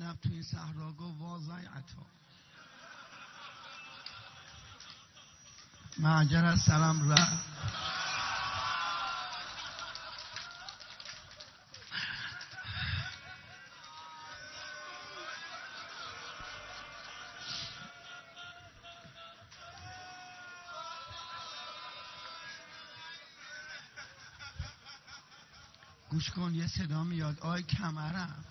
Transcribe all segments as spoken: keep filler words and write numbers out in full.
زینب تو این صحرا گفت وازای عطا معجر از سرم رفت. گوش کن یه صدا میاد آی کمرم.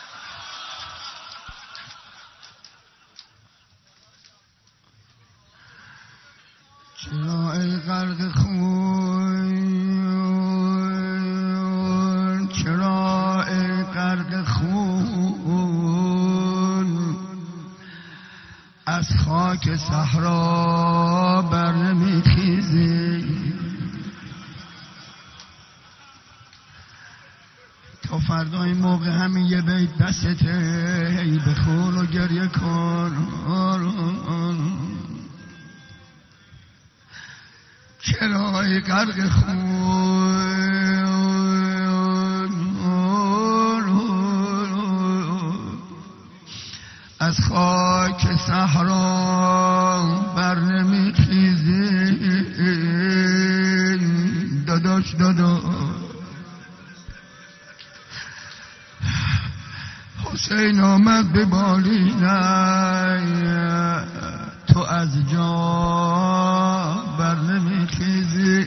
چرا ای غرق خون، چرا ای غرق خون، از خاک صحرا بر نمیخیزی؟ تا فردا این موقع همین یه بیت بسته، هی بخون و گریه کن. چرا ای غرق خون، از خاک صحرا بر نمیخیزی؟ داداش داداش حسین آمد به بالینه، تو از جا بر نمیخیزی؟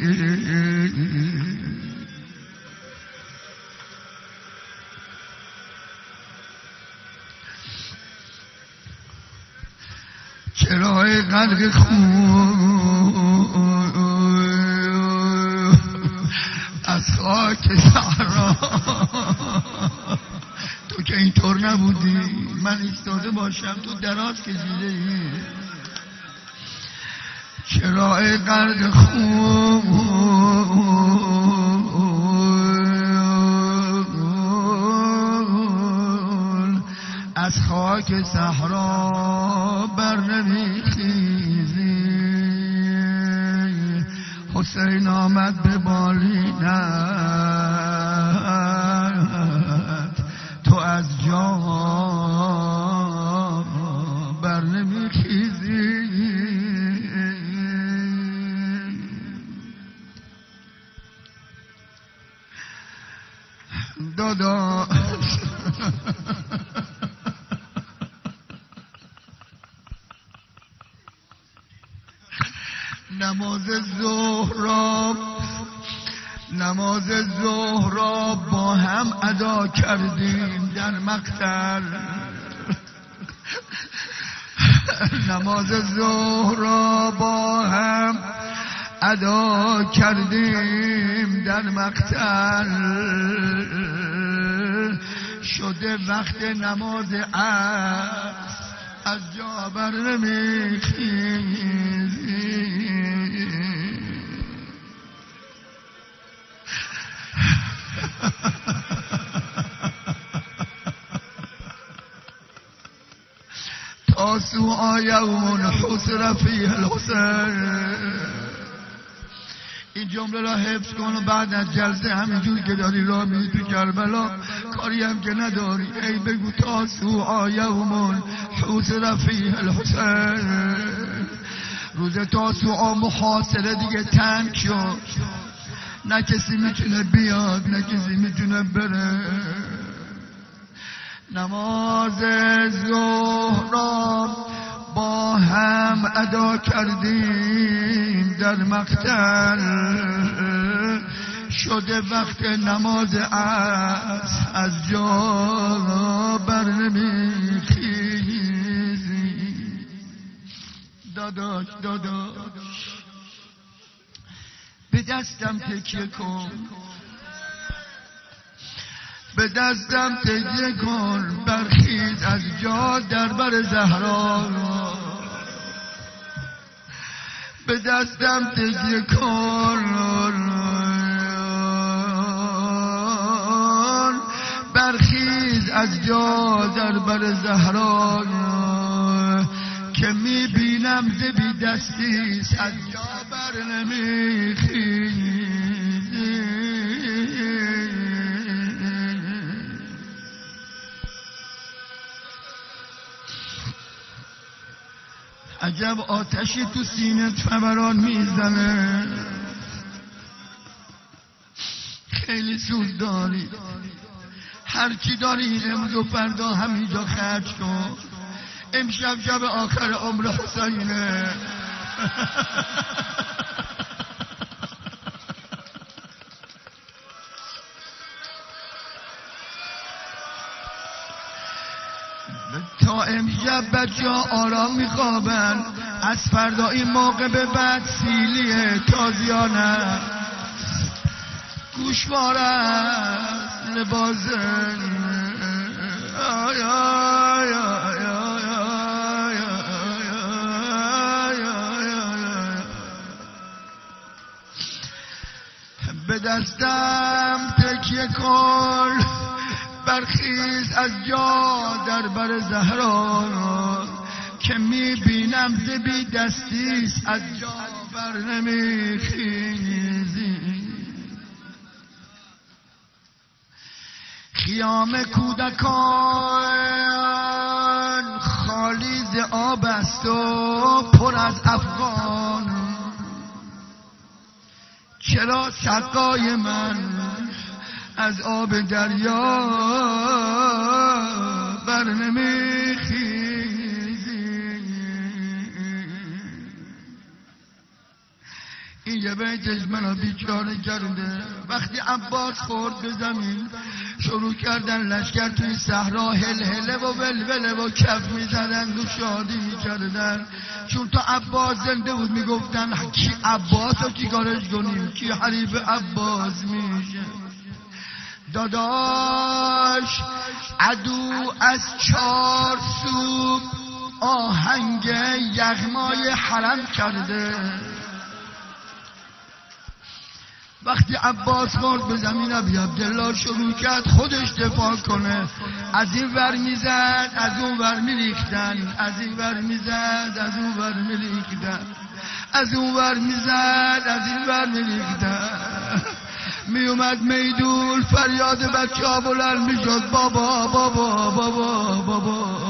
چرا ای غرق خون، از خاک صحرا؟ تو که اینطور نبودی، من ایستاده باشم تو دراز کشیده ای. چرا ای غرق خون، از خاک صحرا بر نمیخیزی؟ حسین آمد به بالینت، تو از جا بر نمیخیزی؟ داداش نماز ظهر نماز ظهر با هم ادا کردیم در مقتل. نماز ظهر با هم ادا کردیم در مقتل، شده وقت نماز عصر از جا بر نمیخیزی؟ تاسوعا یوم حسر فیه الحسین. این جمله را حفظ کن و بعد از جلسه همینجور که داری راه میری تو کربلا، کاری هم که نداری، ای بگو تاسوعا یوم حسر فیه الحسین. روز تاسوعا محاصره دیگه تنگ شد، نه کسی میتونه بیاد نه کسی میتونه بره. نماز ظهر با هم ادا کردیم در مقتل، شده وقت نماز عصر از جا بر نمیخیزی؟ داداش داداش به دستم تکیه کن، به دستم تکیه کن، برخیز از جا در بر زهرا. به دستم تکیه کن، برخیز از جا در بر زهرا، که میبینم ز بی دستی از جا بر نمیخیزی. عجب آتشی تو سینه فوران میزنه، خیلی سود داری، هرچی داری امروز و فردا همینجا خرج کن، امشب شب آخر عمر حسینه. تا امشب بچه ها آرام میخوابن، از فردا این موقع به بعد سیلیه تازیانه، گوشواره لباسه، آی آی آی آی به دستم تکیه کن، برخیز از جا در بر زهرا، که میبینم ز بی دستیست از جا بر نمیخیزی. خیام کودکان خالی ز آب است و پر از افغان، چرا سقای من از آب دریا بر نمیخیزی. این یه بیتش منو بیچاره کرده. وقتی عباس خورد به زمین شروع کردن لشکر توی صحرا هل هله و ولوله و کف میزدن و شادی میکردن، چون تا عباس زنده بود میگفتن کی عباس رو چی کارش کنیم، کی حریف عباس میشه. داداش عدو از چار سو آهنگ یغمای حرم کرده. وقتی عباس خورد به زمین ابی عبدالله شروع کرد خودش دفاع کنه، از این ور میزد از اون ور میریختن، از این ور میزد از اون ور میریختن، از اون ور میزد از این ور میریختن. می اومد میدون فریاد بچه ها بلند میشد بابا بابا بابا بابا.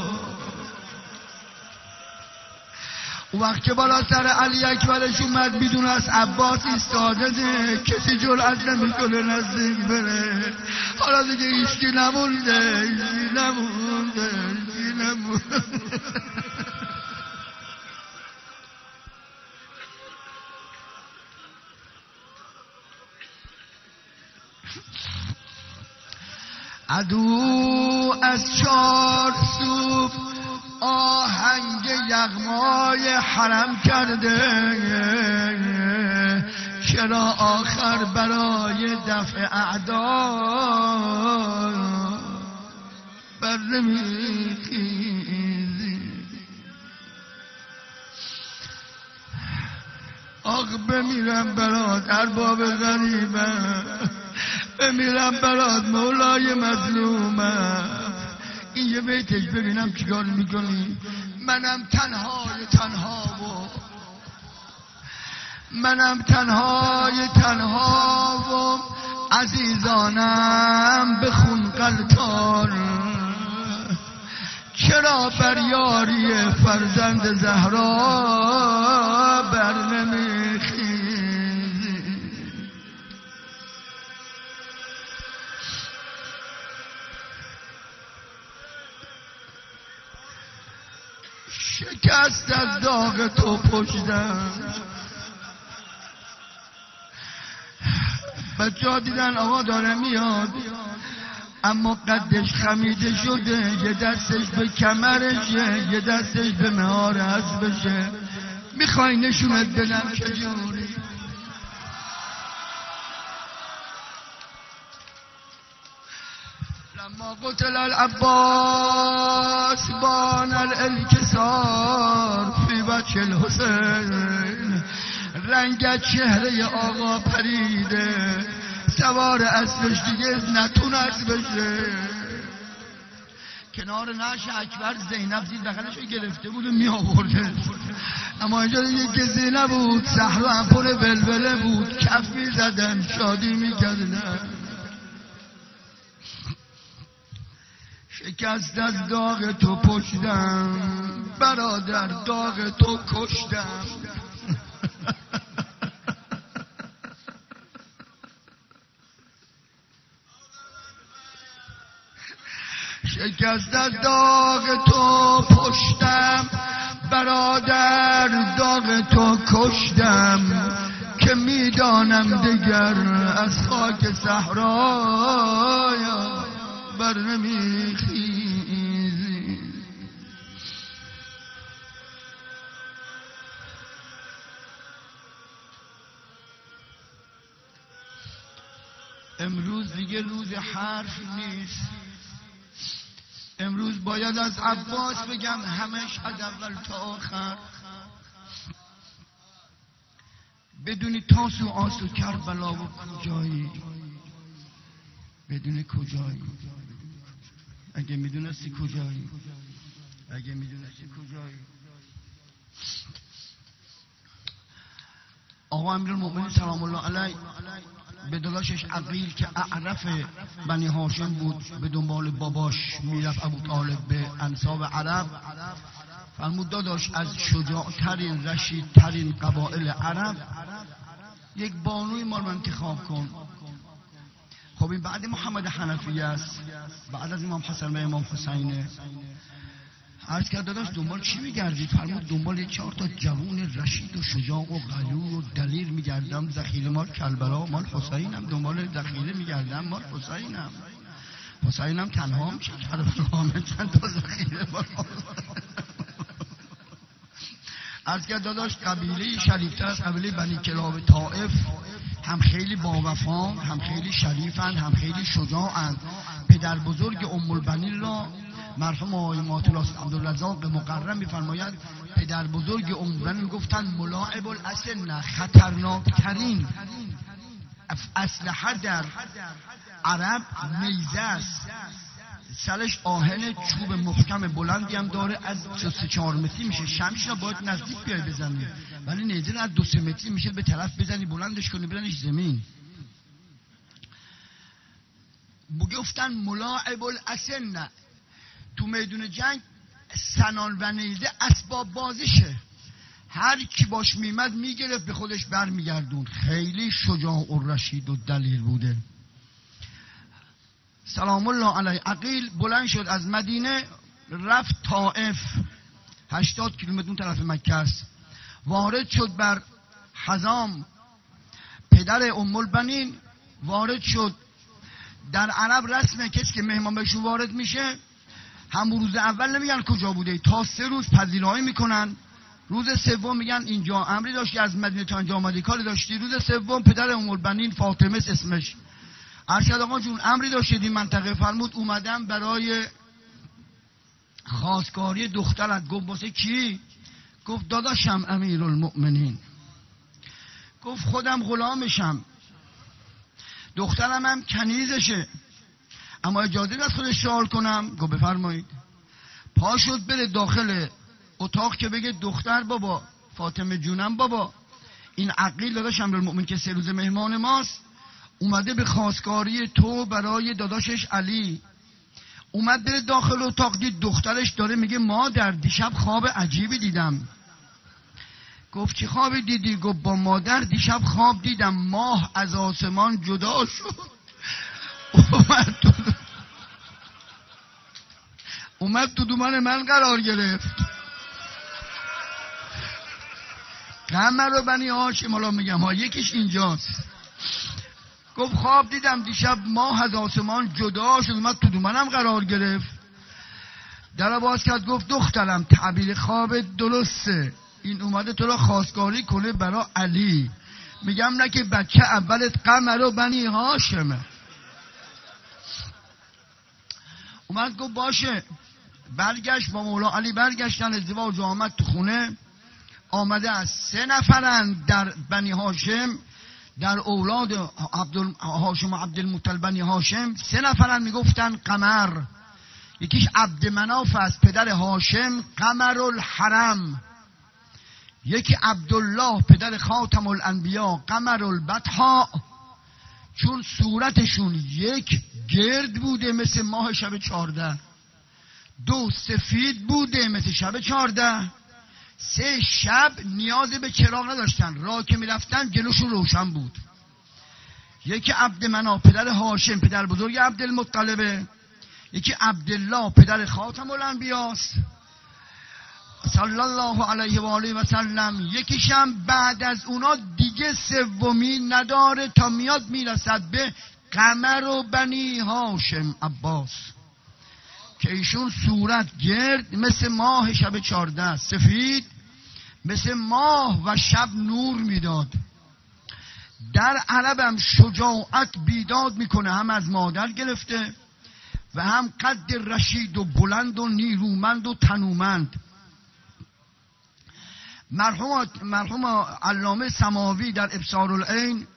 وقت که بالا سر علی اکبرش اومد میدون از عباس ایستاده ده، کسی جرأت نمیکنه نزدیک بره. حالا دیگه هیچکی نمونده، هیچکی نمونده، هیچکی نمونده. عدو از چار سو آهنگ یغمای حرم کرده، چرا آخر برای دفع اعدا بر نمیخیزی. آخ بمیرم برات ارباب غریبه، بمیرم برات مولای مظلومم. این یه بیتش ببینم چیکار میکنی. منم تنهای تنها و منم تنهای تنها و عزیزانم به خون غلطان، چرا بر یاری فرزند زهرا بر نمیخیزی. شکست از داغ تو پشتم. بچه ها دیدن آقا داره میاد، اما قدش خمیده شده، یه دستش به کمرشه یه دستش به مهار اسبشه. میخوای نشونت بدم چجوری؟ لما قتل العباس بان الانکسار فی وجه الحسین، رنگ چهره آقا پریده، سوار اسبش دیگه نتونست بشه. کنار نعش اکبر زینب زیر دخلش رو گرفته بود و می آورده، اما اینجا دیگه کسی نبود، صحرا هم پر ولوله بود، کف می زدن شادی می کردن. شکست از داغ تو پشتم، برادر داغ تو کشتم. شکست از داغ تو پشتم برادر داغ تو کشتم که میدانم دیگر از خاک صحرای بر نمیخیزی. امروز دیگه روز حرف نیست. امروز باید از عباس بگم همش از اول تا آخر، بدونی تاس و آس و کربلا و کجایی، بدونی کجایی. اگه میدونستی کجایی، اگه میدونستی کجایی. آقا امیرالمؤمنین سلام الله علیه به داداشش عقیل که اعرف بنی هاشم بود به دنبال باباش میرفت ابو طالب به انساب عرب، فرمود داداش از شجاعترین رشیدترین قبایل عرب یک بانوی ما رو انتخاب کن. خب این بعد محمد حنفی است، بعد از امام حسن و امام حسینه. عرض کرد داداش دنبال چی میگردید؟ فرمود دنبال چهار تا جوون رشید و شجاع و غیور و دلیر میگردم. ذخیره مال کربلا مال حسینم، دنبال ذخیره میگردم مال حسینم. حسینم تنها میشه کربلا چند تا ذخیره مال. عرض کرد داداش قبیله شریفتر از قبیله بنی کلاب طائف، هم خیلی باوفان، هم خیلی شریفن، هم خیلی شجاعن. پدر بزرگ ام البنین را مرحوم آقای ماتلاس عبدالرزاق مقرم می‌فرماید پدر بزرگ ام البنین گفتن ملاعب الاسن، خطرناکترین اسلحه در عرب نیزه است. سرش آهن چوب محکم بلندی هم داره، از سه چهار متری میشه. شمش را باید نزدیک بیای بزنی، ولی نیزه را از دو سه متری میشه به طرف بزنی، بلندش کنی برنش زمین. گفتن ملاعب الاسن، تو میدون جنگ سنان و نیزه اسباب بازیشه، هر کی باش میمد میگرفت به خودش بر میگردون. خیلی شجاع و رشید و دلیر بوده. سلام الله علیه. عقیل بلند شد از مدینه رفت طائف، هشتاد کیلومتر اون طرف مکه است. وارد شد بر حزام پدر ام البنین، وارد شد. در عرب رسمه کسی که مهمان بهشون وارد میشه همون روز اول نمیگن کجا بوده، تا سه روز پذیرایی میکنن. روز سوم میگن اینجا امری داشتی از مدینه تا اینجا آمدی، کاری داشتی. روز سوم پدر ام البنین فاطمه اسمش، ارشد آقا جون امری داشتید این منطقه؟ فرمود اومدم برای خواستگاری دخترت. گفت واسه کی؟ گفت داداشم امیرالمؤمنین. گفت خودم غلامشم، دخترم هم کنیزشه، اما اجازه از خودش سوال کنم؟ گفت بفرمایید. پا شد بره داخل اتاق که بگه دختر بابا، فاطمه جونم بابا، این عقیل داداش امیرالمؤمنین که سه روز مهمان ماست اومده به خواستگاری تو برای داداشش علی. اومد بره داخل اتاق، دید دخترش داره میگه مادر دیشب خواب عجیبی دیدم. گفت چی خوابی دیدی؟ گفت با مادر دیشب خواب دیدم ماه از آسمان جدا شد اومد تو اومد تو دومان من قرار گرفت. قمر و بنی هاشم حالا میگم ها، یکیش اینجاست. گفت خواب دیدم دیشب ماه از آسمان جدا شد اومد تو دومنم قرار گرفت. در باز کرد گفت دخترم تعبیر خواب درسته، این اومده تو را خواستگاری کنه برا علی. میگم نه که بچه اولت قمر و بنی هاشمه. اومد گفت باشه. برگشت با مولا علی، برگشتن ازدواج آمد تو خونه. آمده از سه نفرن در بنی هاشم، در اولاد عبد هاشم و عبدالمطلب بنی هاشم سه نفرن میگفتن قمر. یکیش عبد مناف است پدر هاشم، قمر الحرم. یکی عبدالله پدر خاتم الانبیا، قمر البطحاء. چون صورتشون یک گرد بوده مثل ماه شب چارده، دو سفید بوده مثل شب چهارده. سه شب نیاز به چراغ نداشتن، راه که میرفتن جلوشون روشن بود. یکی عبدمناف پدر هاشم پدر بزرگ عبدالمطلبه، یکی عبدالله پدر خاتم الانبیاست صلی الله علیه و آله و سلم. یکیشم بعد از اونا دیگه سومی نداره تا میاد میرسد به قمر و بنی هاشم عباس که ایشون صورت گرد مثل ماه شب چارده، سفید مثل ماه و شب نور میداد. در عربم شجاعت بیداد میکنه، هم از مادر گرفته و هم قد رشید و بلند و نیرومند و تنومند. مرحوم مرحوم علامه سماوی در ابصار العین،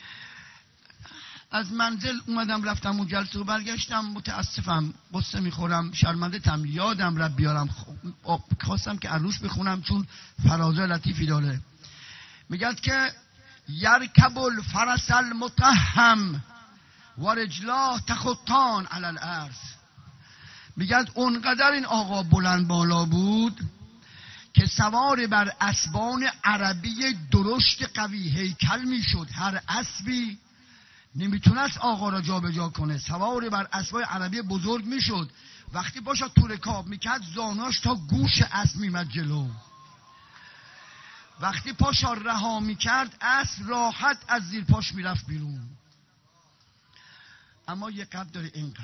از منزل اومدم رفتم اون جلسه و برگشتم متاسفم، قصه میخورم، شرمنده تم، یادم رب بیارم، خواستم که عروش بخونم چون فرازه لطیفی داره. میگد که یرکب الفرس المتهم و رجلاه تخطان علی الارض. میگد اونقدر این آقا بلند بالا بود که سوار بر اسبان عربی درشت قوی هیکل میشد. هر اسبی نمیتونست آقا را جا به جا کنه، سوار بر اسبای عربی بزرگ میشد. وقتی باشد تو رکاب میکرد زاناش تا گوش اسب میمد جلو. وقتی پاشا رها میکرد اسب راحت از زیر پاش میرفت بیرون. اما یه قد داره اینقدر.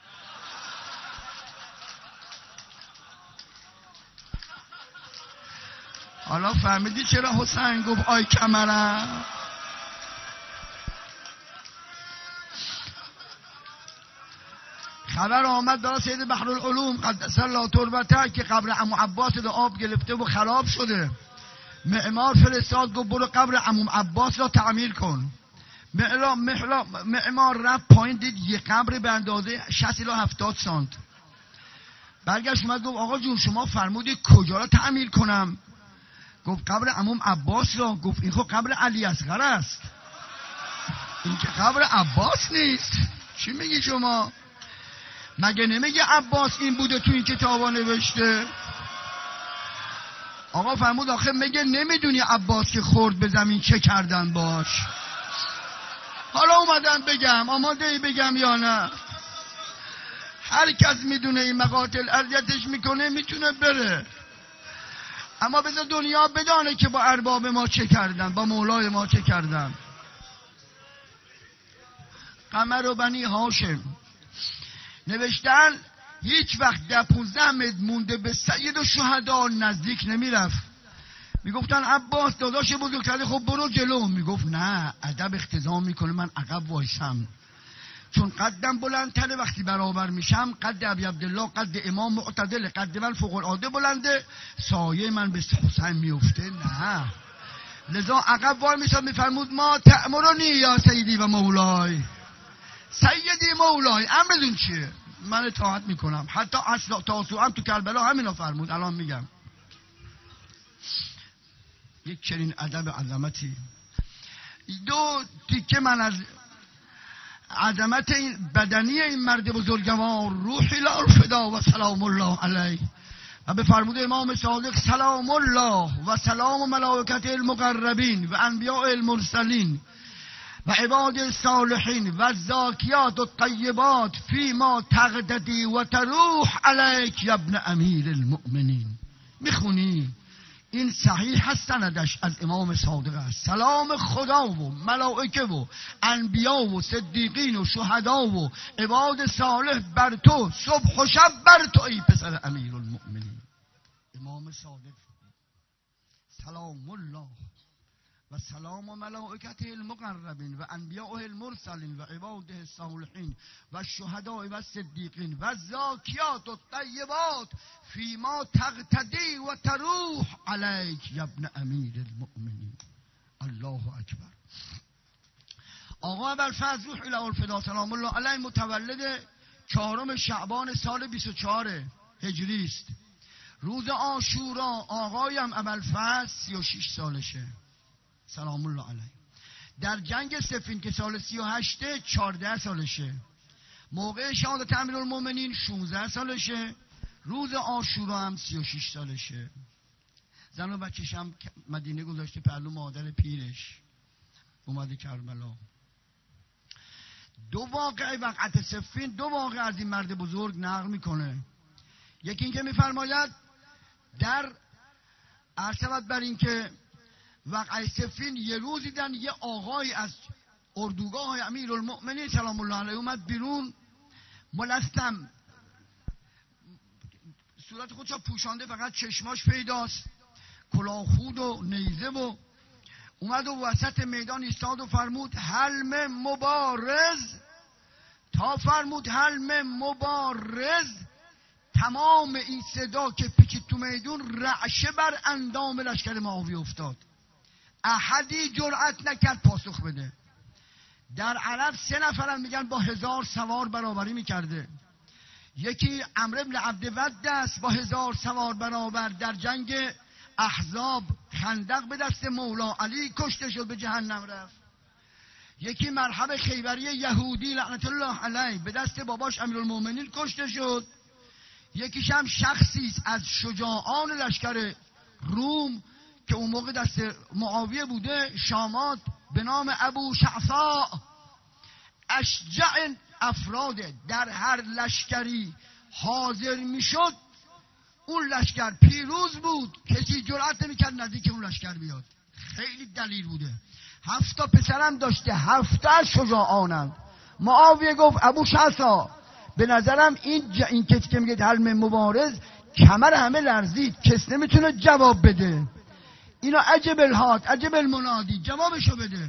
حالا فهمیدی چرا حسین گفت آی کمرم؟ خبر آمد داره سید بحرالعلوم قدس الله تربته که قبر عمو عباس رو آب گرفته و خراب شده. معمار فرستاد گفت برو قبر عمو عباس را تعمیر کن. معمار رفت پایین دید یه قبر به اندازه شصت الی هفتاد سانت. برگشت اومد گفت آقا جون شما فرمودید کجا را تعمیر کنم؟ گفت قبر عمو عباس را. گفت این خب قبر علی اصغر است، این که قبر عباس نیست. چی میگی شما؟ مگه نمیگه عباس این بوده تو این کتابا نوشته؟ آقا فرمود آخه مگه نمیدونی عباس که خورد به زمین چه کردن باش؟ حالا اومدم بگم، آماده ای بگم یا نه؟ هر کس میدونه این مقاتل اذیتش میکنه میتونه بره، اما بذار دنیا بدانه که با ارباب ما چه کردن، با مولای ما چه کردن. قمر و بنی هاشم نوشتن هیچ وقت در پونزده متر مونده به سید الشهدا نزدیک نمیرفت. میگفتن عباس داداش بزرگتره خب برو جلو. میگفت نه، ادب اختضا میکنه، من عقب وایسم چون قدم بلندتره. وقتی برابر میشم قد ابی عبدالله قد امام معتدل، قد من فوق العاده بلنده، سایه من به حسین میفته. نه، لذا عقب وای میشم. میفرمود ما تأمرنی یا سیدی و مولای، سیدی مولای امرتون چیه؟ من اطاعت میکنم. حتی اصلا تاسو هم تو کربلا همینا فرمود. الان میگم یک چنین ادب عظمتی. دو تیکه من از عظمت این بدنی این مرد بزرگوار، روحی الفدا و سلام الله علیه، و به فرمود امام صادق سلام الله و سلام ملائکته المقربین و انبیاء المرسلین و عباد الصالحین و الزاکیات و الطیبات فیما تقتدی و تروح علیک یا ابن امیر المؤمنین. میخونی این صحیح هست، سندش از امام صادق است. سلام خدا و ملائکه و انبیا و صدیقین و شهدا و عباد صالح بر تو، صبح و شب بر تو ای پسر امیر المؤمنین. امام صادق سلام الله و سلام و ملائکته المقربین و انبیاء المرسلین و عباده الصالحین و الشهداء و الصدیقین و الزاکیات و الطیبات فیما تقتدی و تروح علیک یا ابن امیر المؤمنین. الله اکبر. آقا ابوالفضل روح اله الفدا سلام الله علیه متولد چهارم شعبان سال بیست و چهار هجری است. روز عاشورا آقایم ابوالفضل سی و شش سالشه سلام الله علیه. در جنگ صفین که سال سی و هشت چهارده سالشه. موقع شهادت امیرالمومنین شانزده سالشه. روز عاشورا هم سی و شش سالشه. زن و بچه‌ش هم مدینه گذاشته پهلو مادر پیرش، اومده کربلا. دو واقعه وقعت صفین، دو واقعه از این مرد بزرگ نقل میکنه. یکی اینکه میفرماید در عرض بر این که وقعه صفین یه روز دیدن یه آقای از اردوگاه های امیرالمؤمنین سلام الله علیه اومد بیرون، ملثم، صورت خودشو پوشانده، فقط چشماش پیداست، کلاهخود و نیزه، و اومد و وسط میدان ایستاد و فرمود حلم مبارز. تا فرمود حلم مبارز، تمام این صدا که پیچید تو میدون رعشه بر اندام لشکر معاویه افتاد. احدی جرأت نکرد پاسخ بده. در عرب سه نفرن میگن با هزار سوار برابری میکرده. یکی عمرو بن عبدود است با هزار سوار برابر در جنگ احزاب خندق به دست مولا علی کشته شد، به جهنم رفت. یکی مرحب خیبری یهودی لعنت الله علیه به دست باباش امیرالمومنین کشته شد. یکیش هم شخصی از شجاعان لشکر روم که اون موقع دست معاویه بوده، شامات، به نام ابو شعثاء. اشجع افراد در هر لشکری حاضر میشد اون لشکر پیروز بود، کسی جرأت نمیکرد نزدیک اون لشکر بیاد. خیلی دلیل بوده. هفت تا پسرم داشته، هفت از شجاعانند. معاویه گفت ابو شعثاء به نظرم این ج... این کسی که میگه حلم مبارز کمر همه لرزید، کس نمیتونه جواب بده. اینا عجب الهات عجب المنادی، جوابشو بده.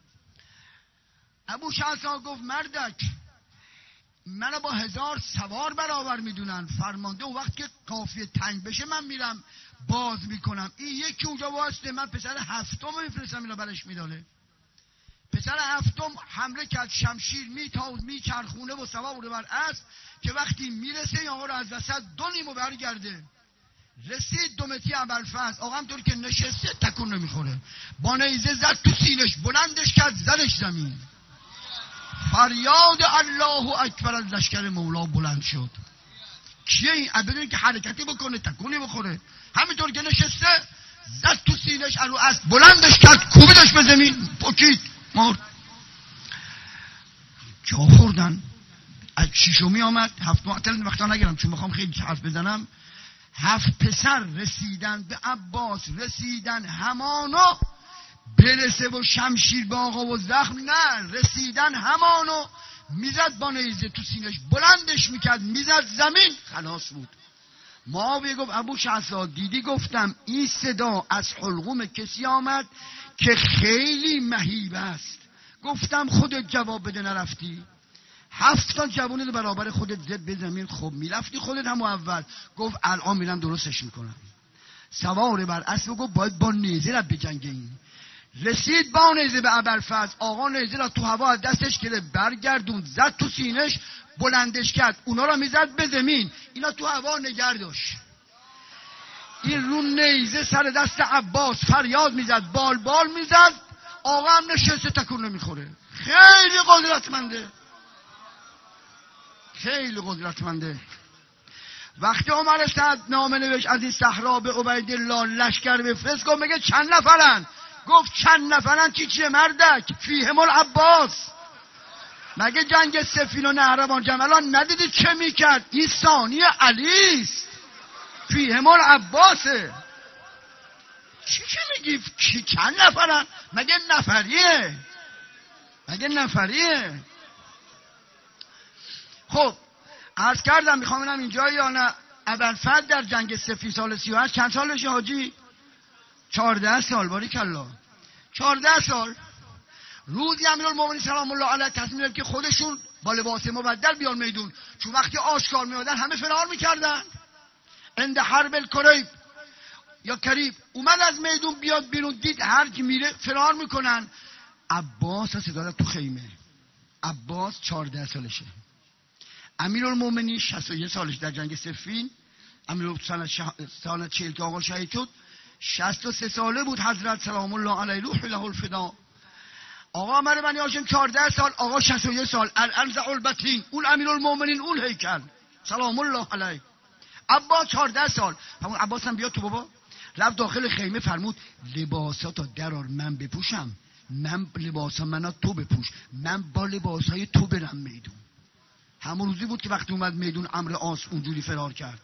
ابو شعثاء گفت مردک، منو با هزار سوار برابر میدونن، فرمانده و وقت که قافیه تنگ بشه من میرم باز میکنم. این یکی اونجا واسطه، من پسر هفتم میفرستم اینا برش میداله. پسر هفتم حمله کرد، شمشیر میتاوز میچرخونه و سوار بر اسب که وقتی میرسه یا رو از وسط دو نیمو برگرده. رسید دو متری ابوالفضل، آقا همطور که نشسته تکون نمیخوره، با نیزه زد تو سینش، بلندش کرد زدش زمین. فریاد الله اکبر از لشکر مولا بلند شد. کیه این؟ بدون که حرکتی بکنه، تکونی بخوره، همینطور که نشسته زد تو سینش، رو اسب بلندش کرد، کوبیدش به زمین، پکید، مرد. جا خوردن. از شیشمی آمد، هفت معطل وقتا نگیرم چون میخوام خیلی حرف بزنم. هفت پسر رسیدن به عباس، رسیدن همانو برسه و شمشیر به آقا و زخم، نه، رسیدن همانو میزد با نیزه تو سینش، بلندش میکرد میزد زمین، خلاص بود. معاویه گفت ابو شعثاء دیدی گفتم این صدا از حلقوم کسی آمد که خیلی مهیب است. گفتم خودت جواب بده، نرفتی. هفت تا جوانی برابر خودت زد به زمین، خب میرفتی خودت هم اول. گفت الان میرم درستش میکنم. سوار بر اسب گفت باید با نیزه را بجنگیم. رسید با نیزه به ابوالفضل، آقا نیزه را تو هوا از دستش گرفت، برگردون زد تو سینش، بلندش کرد، اونا را میزد به زمین، اینا تو هوا نگر داشت. این رو نیزه سر دست عباس فریاد میزد، بال بال میزد، آقا هم نشسته تکون نمیخوره. خیلی قدرتمنده، خیلی قدرتمنده. وقتی عمر سعد نامه نوشت از این صحرا به عبیدالله لشکر بفرست، گفت میگه چند نفرن؟ گفت چند نفرن چی چیه مردک؟ فیهم العباس. مگه جنگ سفین و نهروان جملان ندیدی چه میکرد؟ این ثانی علیست، فیهم العباسه. چی چی میگی؟ چی چند نفرن؟ مگه نفریه؟ مگه نفریه؟ خب عرض کردم میخوام اینم اینجا یا نه. ابوالفضل در جنگ سفین سال سی و هشت چند سالشه حاجی؟ چهارده سال. باریکالله، چهارده سال. روزی امیرالمومنین سلام الله علیه تصمیم گرفت که خودشون با لباس مبدل بیان میدون، چون وقتی آشکار میادن همه فرار میکردن. عند حرب الکریب یا کریب اومد از میدون بیاد بیرون، دید هر کی میره فرار میکنن. عباس صدا داد تو خیمه. عباس چهارده سالشه. امیرالمومنین شصت و یک سالش در جنگ صفین. امیرالمومنین سال چهل که آقا شهید شد شصت و سه ساله بود. حضرت سلام الله علیه روح له الفدا. آقا عمر بنی هاشم چهارده سال، آقا شصت و یک سال. الانزع البطین، اون امیرالمومنین، اون هیکل سلام الله علیه. عباس چهارده سال. همون عباس هم بیاد تو بابا. رفت داخل خیمه فرمود لباساتو درار من بپوشم، من لباسا منو تو بپوش، من با لباسای تو برم میدون. همون روزی بود که وقتی اومد میدون عمرو عاص اونجوری فرار کرد.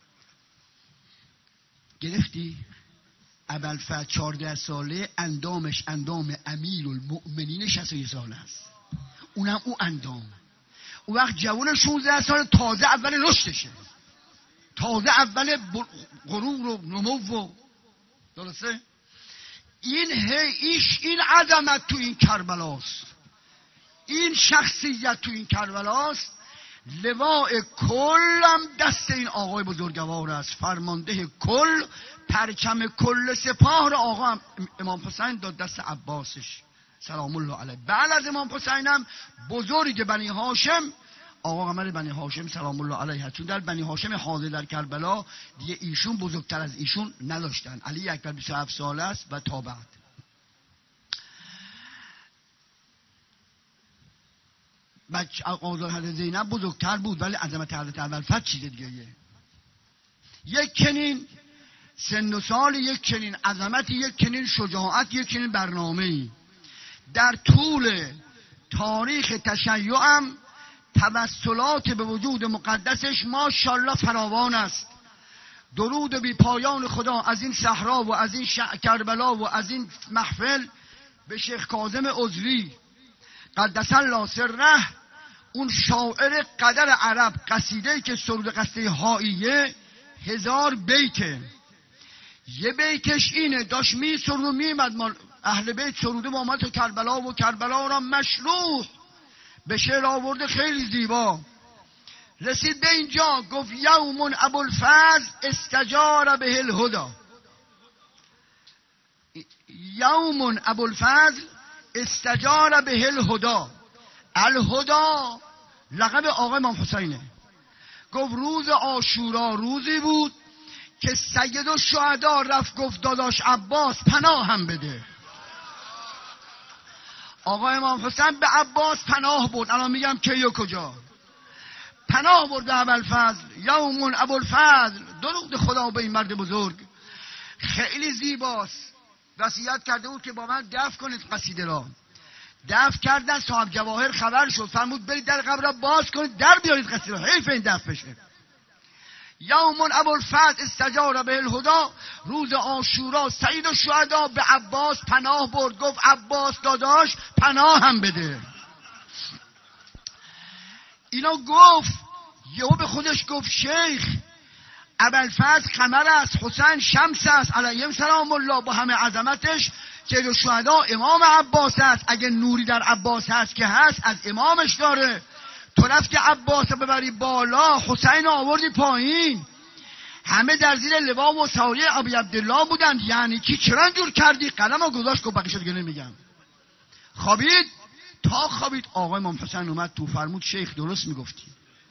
گرفتی؟ ابوالفتح چهارده ساله، اندامش اندام امیرالمؤمنین شصت و یک ساله است. اونم او اندام. اون وقت جوان شانزده سال تازه اول رشدشه، تازه اول غرور و نمو و درسته؟ این ایش این عظمت تو این کربلاست، این شخصیت تو این کربلاست. لواء کل هم دست این آقای بزرگوار است، فرمانده کل. پرچم کل سپاه را آقا امام حسین داد دست عباسش سلام الله علیه. بعد از امام حسین هم بزرگ بنی هاشم آقا قمر بنی هاشم سلام الله علیه، چون در بنی هاشم حاضر در کربلا دیگه ایشون بزرگتر از ایشون نداشتن. علی اکبر بیست و هفت ساله است و تا بعد. بچه آقا حضرت زینب بزرگتر بود ولی عظمت حضرت ابوالفتح چیز دیگه. یک کنین سن و سال، یک چنین عظمت، یک چنین شجاعت، یک چنین برنامه‌ای. در طول تاریخ تشیع هم توسلات به وجود مقدسش ماشاءالله فراوان است. درود بی پایان خدا از این صحرا و از این کربلا و از این محفل به شیخ کاظم عذری قدس الله سره، اون شاعر قدر عرب، قصیده‌ای که سرود قصیده هائیه هزار بیته. یه بیتش اینه داشت می سرود و میمد مال اهل بیت سروده با آمد کربلا و کربلا را مشروح به شعر آورده خیلی زیبا. رسید به اینجا گفت یوم ابوالفضل استجار به الهدی، یوم ابوالفضل استجار به الهدی. الهدی لقب آقای امام حسینه. گفت روز عاشورا روزی بود که سید الشهدا رفت گفت داداش عباس پناه هم بده. آقای امام حسین به عباس پناه برد. الان میگم کی و کجا پناه برد. ابوالفضل یوم ابوالفضل، درود خدا به این مرد بزرگ. خیلی زیباست. وصیت کرده بود که با من دفن کنید قصیده را. دفن کردن، صاحب جواهر خبر شد فرمود برید در قبر را باز کنید در بیارید قصیده را، حیف این دفن بشه. یوم ابوالفضل استجار به الهدی، روز عاشورا سید الشهدا به عباس پناه برد. گفت عباس داداش پناه هم بده. اینا گفت یهو به خودش گفت شیخ ابوالفضل قمر است، حسین شمس است علیهم سلام الله، با همه عظمتش سید الشهدا امام عباس است. اگه نوری در عباس هست که هست از امامش داره. تو رفتی عباس ببری بالا، حسین آوردی پایین. همه در زیر لوا و سایه ابی عبدالله بودن. یعنی کی؟ چرا اینجور کردی؟ قلمو گذاشت گفت بقیه دیگه نمیگم. خوابید. تا خوابید آقای امام حسین اومد تو فرمود شیخ درست میگفتی،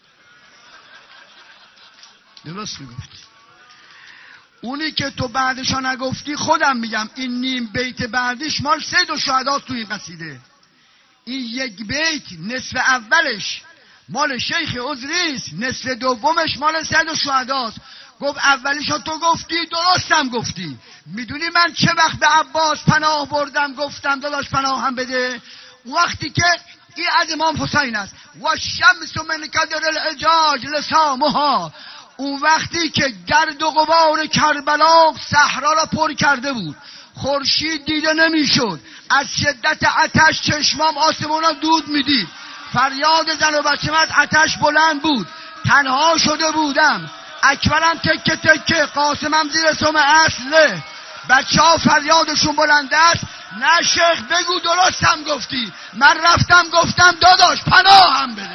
درست میگفتی. اونی که تو بعدشا نگفتی خودم میگم. این نیم بیت بعدش مال سید الشهدا تو این قصیده. این یک بیت نصف اولش مال شیخ عذری است، نصف دومش مال سید الشهداست. گفت اولیشو تو گفتی درستم گفتی. میدونی من چه وقت به عباس پناه بردم گفتم داداش پناه هم بده؟ وقتی که این از امام حسین است. و شمس من قدر العجاج لسامها، اون وقتی که گرد و غبار کربلا صحرا را پر کرده بود، خورشید دیده نمیشد، از شدت آتش چشمام آسمونا دود میدید، فریاد زن و بچه من از آتش بلند بود، تنها شده بودم، اکبرم تکه تکه، قاسمم زیر سم اصله، بچه ها فریادشون بلند است. نه شیخ بگو درستم گفتی. من رفتم گفتم داداش پناه هم بده.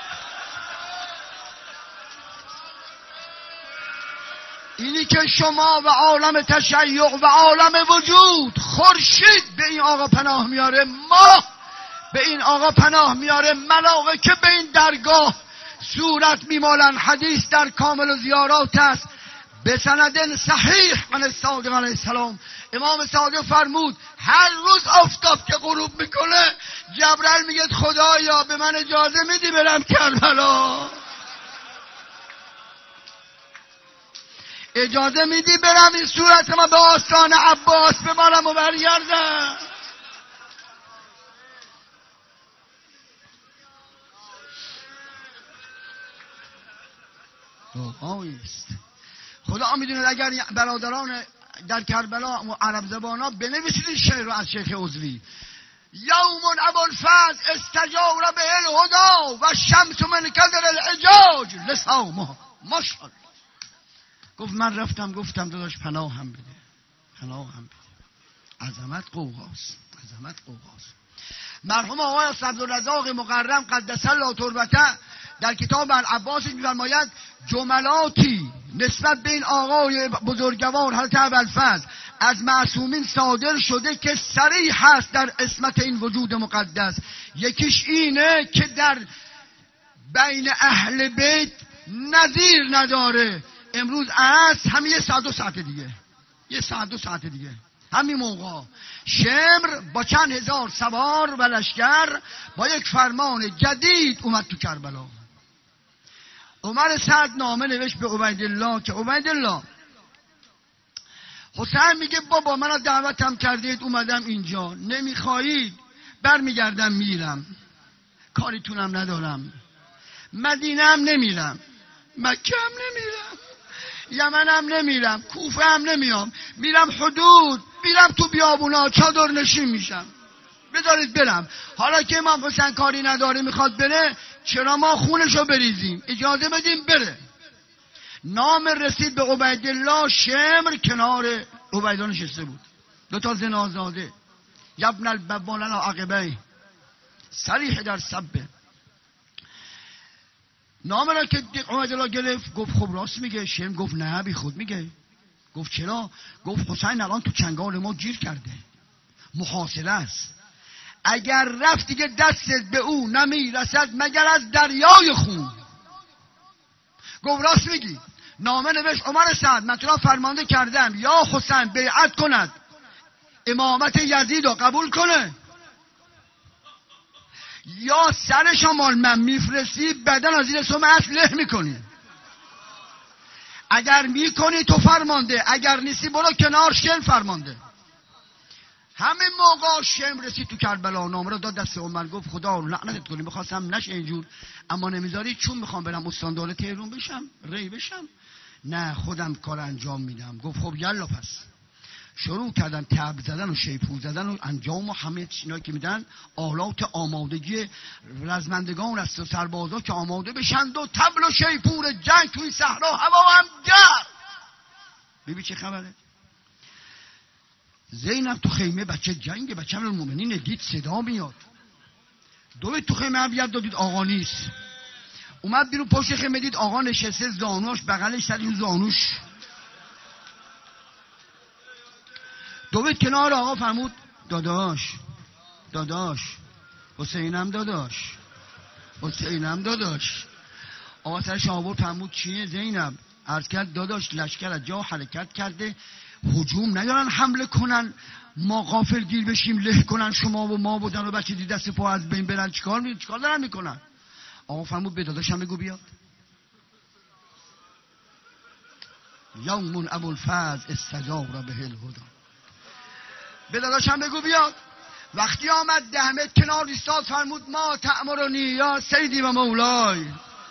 اینی که شما و عالم تشیع و عالم وجود خورشید به این آقا پناه میاره، ماه به این آقا پناه میاره، ملائکه به این درگاه صورت میمالن. حدیث در کامل زیارات است به سند صحیح عن صادق علیه السلام. امام صادق فرمود هر روز آفتاب که غروب میکنه جبرئیل میگه خدایا به من اجازه میدی برم کربلا. اجازه میدی برم این صورت ما به آستان عباس ببارم و برگردم؟ است. خدا میدونه اگر برادران در کربلا و عرب زبان ها بنویسید این شعر رو از شیخ عضوی: یوم ابوالفضل استجار به الهدا و شمس من کدر العجاج لسامها. ماشاءالله. گفت من رفتم گفتم داداش پناه هم بده، پناه هم بده. عظمت قوقاست، عظمت قوقاست. مرحوم آقای عبدالرزاق مقرم قدس الله تربته در کتاب العباس می‌فرماید جملاتی نسبت به این آقای بزرگوار حضرت ابوالفضل از معصومین صادر شده که صریح هست در عصمت این وجود مقدس. یکیش اینه که در بین اهل بیت نظیر نداره. امروز عصر همین یه ساعت دو ساعت دیگه یه ساعت دو ساعت دیگه همین موقع شمر با چند هزار سوار و لشکر با یک فرمان جدید اومد تو کربلا. عمر سعد نامه نوشت به عبیدالله که عبیدالله حسین میگه بابا منو دعوتم کردید اومدم اینجا، نمیخواهید برمیگردم میرم، کاریتونم ندارم، مدینه هم نمیرم، مکه هم نمیرم، یمن هم نمیرم، کوفه هم نمیام، میرم حدود، میرم تو بیابونا چادر نشین میشم، بذارید برم. حالا که امام حسین کاری نداره میخواد بره، چرا ما خونشو بریزیم؟ اجازه بدیم بره. نام رسید به عبیدالله. شمر کنار عبیدالله نشسته بود، دو تا زنازاده، یبن البوان العقبه، صریح در سبه. نام را که عبیدالله گرفت گفت خب راست میگه. شمر گفت نه بی خود میگه. گفت چرا؟ گفت حسین الان تو چنگال ما گیر کرده، محاصره است، اگر رفت دیگه دستت به او نمیرسد مگر از دریای خون. گفت راست میگی. نامه نوشت عمر سعد من تو را فرمانده کردم یا حسین بیعت کند امامت یزید رو قبول کنه یا سرش مال من میفرستی بدن از این سم اصل له میکنی. اگر میکنی تو فرمانده، اگر نیستی برو کنار. شمر فرمانده. همین موقع شمر رسید تو کربلا، نامه رو داد دست عمر، گفت خدا رو لعنتت کنه، میخواستم نشه اینجور اما نمیذاری، چون میخوام برم استاندار تهران بشم، ری بشم، نه خودم کار انجام میدم. گفت خب یلا پس. شروع کردن تبل زدن و شیپور زدن و انجام و همه چیزایی که میدن، آلات آمادگی رزمندگان است و سربازا که آماده بشند و تبل و شیپور جنگ توی صحرا، هوا هم گرم. ببین چه خبره. زینب تو خیمه، بچه جنگ، بچه امیر المومنین، دید صدا میاد، دوید تو خیمه هم بیاد، دید آقا نیست. اومد بیرون پشت خیمه، دید آقا نشسته، زانوش بغلش سر این زانوش. دوید کنار آقا، فرمود داداش داداش حسینم داداش حسینم داداش. آقا سرش آورد، فرمود چیه زینب؟ عرض کرد داداش لشکر از جا حرکت کرده، هجوم نیارن حمله کنن، ما غافل گیر بشیم له کنن شما و ما بودن و بچه دی دست پا از بین برن، چیکار می چیکار دارن میکنن؟ آقا فرمود به داداشم بگو بیاد. یوم ابوالفضل استجار به الهدا، به داداشم بگو بیاد. وقتی آمد ده متر کنار ایستاد، فرمود ما تأمرنی یا سیدی و مولای.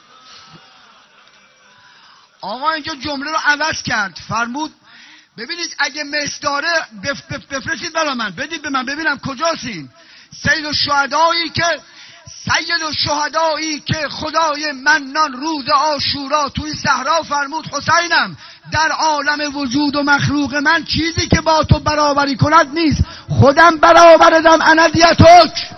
آقا اینجا جمله رو عوض کرد، فرمود ببینید اگه مس داره بف بف بفرستید برای من، بدید به من ببینم کجاست این سید الشهدایی که سید الشهدایی که خدای منان روز عاشورا توی صحرا فرمود حسینم در عالم وجود و مخلوق من چیزی که با تو برابری کند نیست، خودم برابردم اندیتک.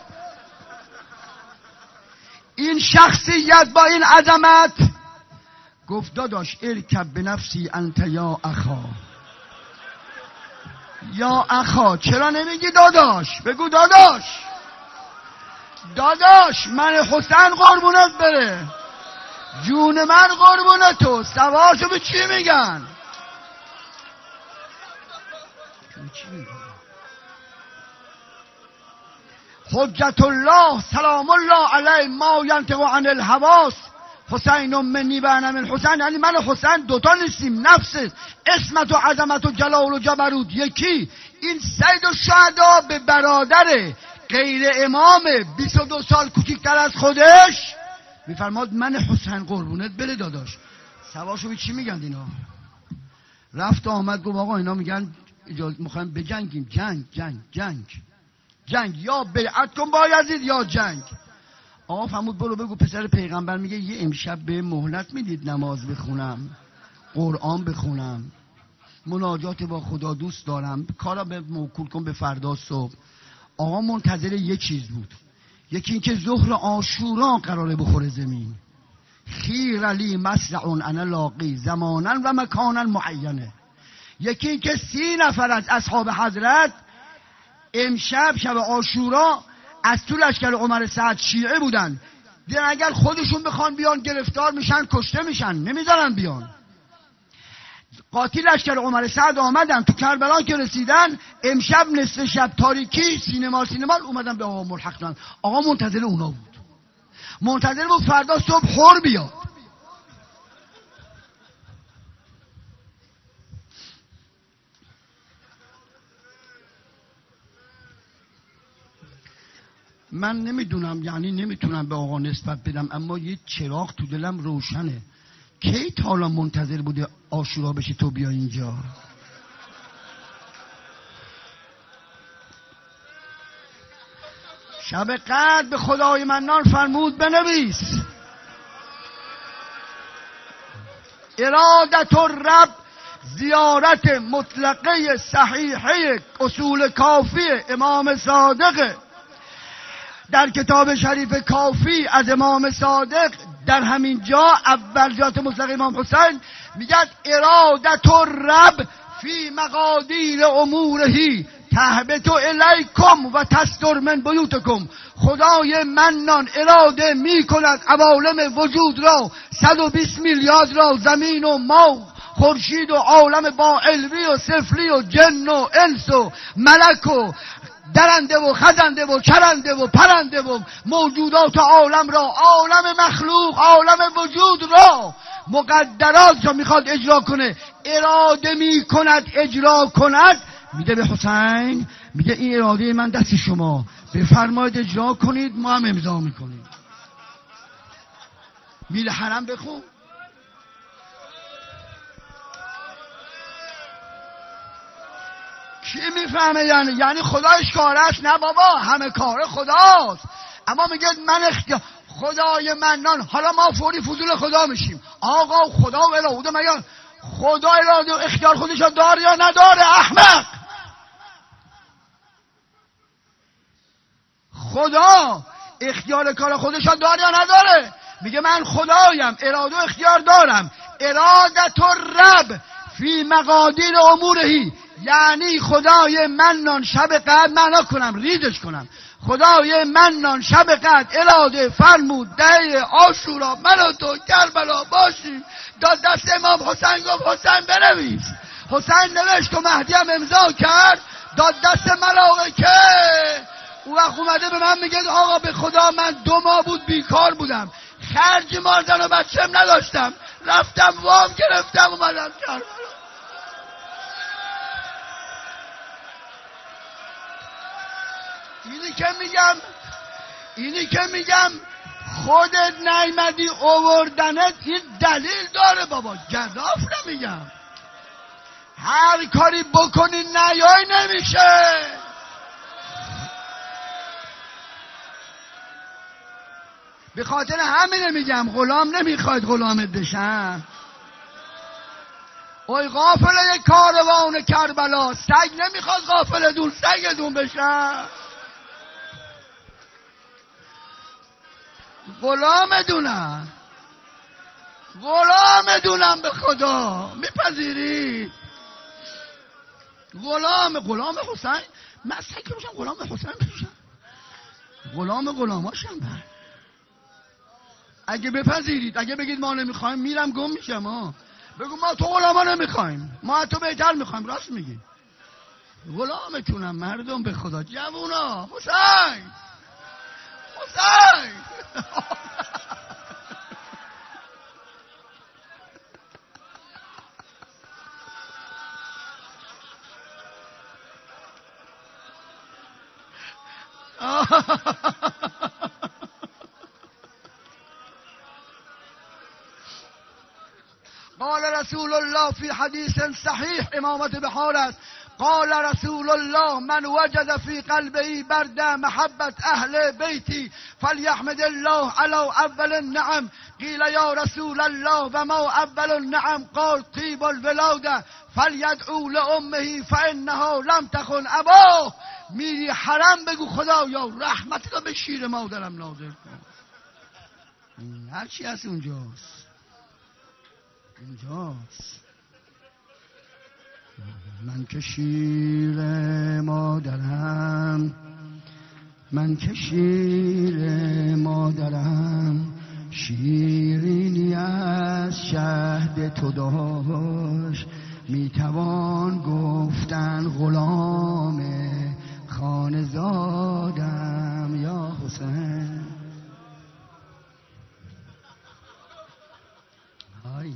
این شخصیت با این عظمت گفت داداش ارکب به نفسی انت یا اخا. یا اخا چرا نمیگی داداش؟ بگو داداش. داداش من حسین قربونت بره، جون من قربونت تو، سوارشو به چی میگن؟ حجت الله سلام الله علیه ما ینطق عن الهواس حسین منی و انا من حسین، یعنی من و حسین دوتا نیستیم، نفس اسمت و عظمت و جلال و جبروت یکی. این سید الشهدا به برادر غیر امام بیست و دو سال کوچکتر از خودش میفرماد من حسین قربونت بره داداش. سواشو به چی میگن اینا؟ رفت آمد گفت آقا اینا میگن اجازه میخوایم بجنگیم. جنگ جنگ جنگ جنگ، یا بیعت کن با یزید یا جنگ. آقا فرمود برو بگو پسر پیغمبر میگه یه امشب به مهلت میدید نماز بخونم، قرآن بخونم، مناجات با خدا دوست دارم، کارا به موکول کن به فردا صبح. آقا منتظر یه چیز بود، یکی این که ظهر عاشورا قراره بخوره زمین. خیر علی مسرع انا لاقی زمانا و مکانا معینه. یکی این که سی نفر از اصحاب حضرت امشب شب عاشورا از تو لشکر عمر سعد شیعه بودن، دیدن اگر خودشون بخوان بیان گرفتار میشن، کشته میشن، نمیذارن بیان. قاطی لشکر عمر سعد آمدن تو کربلا که رسیدن، امشب نصف شب تاریکی سینما سینما اومدن به آقا ملحق شدن. آقا منتظر اونا بود، منتظر بود فردا صبح حر بیاد. من نمیدونم، یعنی نمیتونم به آقا نسبت بدم، اما یه چراغ تو دلم روشنه. کی تا حالا منتظر بوده عاشورا بشه تو بیا اینجا؟ شب قدر به خدای منان فرمود بنویس ارادت الرب زیارت مطلقه صحیحه اصول کافی امام صادق. در کتاب شریف کافی از امام صادق در همین جا اول جات مطلق امام حسین میگد ارادت الرب فی مقادیر امورهی تهبط الیکم و تستر من بیوتکم. خدای منان اراده میکند عوالم وجود را، صد و بیست میلیارد را، زمین و ماه، خورشید و عالم با علوی و سفلی و جن و انس و ملک و درنده و خزنده و چرنده و پرنده و موجودات عالم را، عالم مخلوق، عالم وجود را، مقدرات را میخواد اجرا کنه. اراده میکند اجرا کند، میده به حسین، میگه این اراده من دست شما، بفرمایید اجرا کنید، ما هم امضا میکنیم. میل حرم بخون. کی میفهمه؟ یعنی یعنی خدایش کار است؟ نه بابا، همه کار خداست، اما میگه من اختیار خدای منان. حالا ما فوری فضول خدا میشیم. آقا خدا و اراده میان، خدا اراده و اختیار خودش داره یا نداره؟ احمق. خدا اختیار کار خودش داره یا نداره؟ میگه من خدایم، اراده و اختیار دارم. ارادت الرب فی مقادیر امورهی، یعنی خدای منان شب قدر، معنا کنم ریزش کنم، خدای منان شب قدر اراده فرمود ده عاشورا من و تو کربلا باشیم. داد دست امام حسین، گفت حسین بنویس. حسین نوشت و مهدی هم امضا کرد، داد دست ملائکه. او وقت اومده به من میگه آقا به خدا من دو ماه بود بیکار بودم، خرج ماردن و بچه‌م نداشتم، رفتم وام گرفتم اومدم کربلا. اینی که میگم اینی که میگم خودت نیمدی اووردنت این دلیل داره بابا، گذاف نمیگم. هر کاری بکنی نیای نمیشه. به خاطر همینه میگم غلام نمیخواید غلامت بشن. اوی غافل کاروان کربلا، سگ نمیخواد غافل دون سگتون بشن. غلام دونم غلام دونم به خدا میپذیری؟ غلام غلام حسین، من سگ بشم غلام حسین بشم، غلام غلاماشم من. اگه بپذیرید، اگه بگید ما نمیخوایم، میرم گم میشم. ها بگو ما تو غلاما نمیخوایم، ما تو بهتر میخوایم. راست میگی، غلامتونم مردم به خدا. جوونا حسین حسین قال رسول الله في حدیث صحیح، امامت بحال است، قال رسول الله من وجد في قلبه برد محبت اهل بیتی فلیحمد الله علی اول النعم. قیل یا رسول الله و ما اول النعم؟ قال طیب الولاده فلیدعو لامه فانها لم تخن اباه. میری حرم بگو خدایا رحمت رو به شیر مادرم نازل کن. هر چی هست اونجاست، اونجاست. من که شیر مادرم، من که شیر مادرم، شیرینی از شهد تو داشت، میتوان گفتن غلام خانزادم یا حسین. های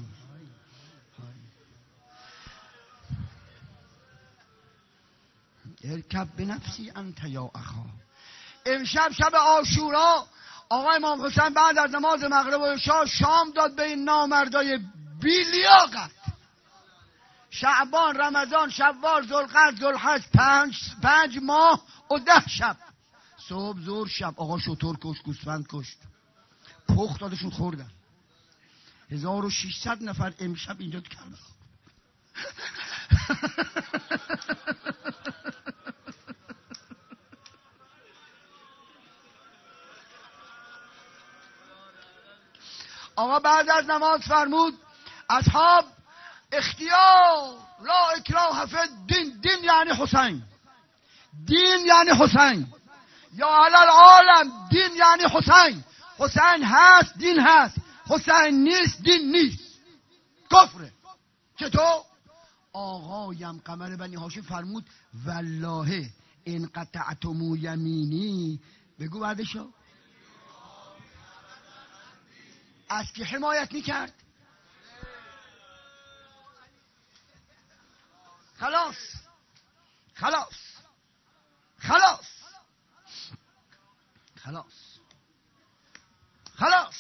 ارکب به نفسی انت یا اخا. امشب شب عاشورا آقای امام حسین بعد از نماز مغرب و عشا شام داد به این نامردای بیلیاقت. شعبان، رمضان، شوال، ذوالقعده، ذوالحج، پنج پنج ماه و ده شب، صبح ظهر شب. آقا شتر کشت، گوسفند کشت، پخت دادشون خوردن. هزار و ششصد نفر امشب اینجا تو کربلا. آقا بعد از نماز فرمود اصحاب اختیار لا اکراه فی الدین. دین یعنی حسین، دین یعنی حسین. یا علی العالم، دین یعنی حسین. حسین هست دین هست، حسین نیست دین نیست، کفره. چطور؟ آقایم قمر بنی هاشم فرمود والله ان قطعتم یمینی. بگو بعدشو از کی حمایت میکرد؟ خلاص خلاص خلاص خلاص خلاص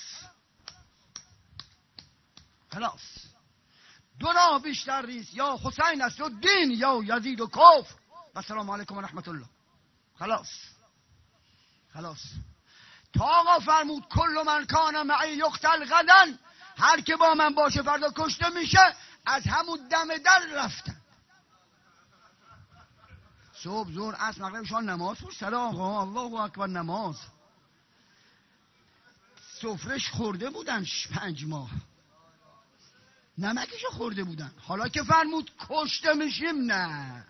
خلاص. دو راه بیشتر نیست، یا حسین است و دین، یا یزید و کفر. و سلام علیکم و رحمت الله. خلاص خلاص. تا آقا فرمود کل من کان معی یقتل غدا، هر که با من باشه فردا کشته میشه. از همون دم در رفتن. صبح ظهر عصر مغرب شان نماز پشت سر آقا، الله اکبر نماز. سفرش خورده بودن پنج ماه، نمکشو خورده بودن. حالا که فرمود کشته میشیم، نه.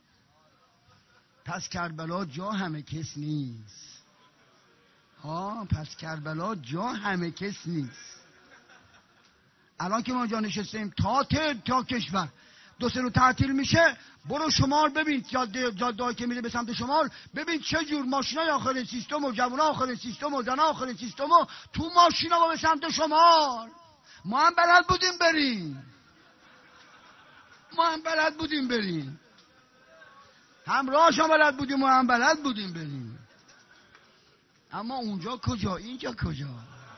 پس کربلا جا همه کس نیست. ها پس کربلا جا همه کس نیست. الان که ما جا نشستیم تا تر تا کشور دو سه رو تعطیل میشه، برو شمال ببین، جاده جاده که میره به سمت شمال، ببین چه جور ماشینای آخر سیستم و جوونا آخر سیستم و زنا آخر سیستم و تو ماشینا به سمت شمال. ما هم بلد بودیم بریم، ما هم بلد بودیم بریم، همراهش هم بلد بودیم و هم بلد بودیم بریم. اما اونجا کجا، اینجا کجا؟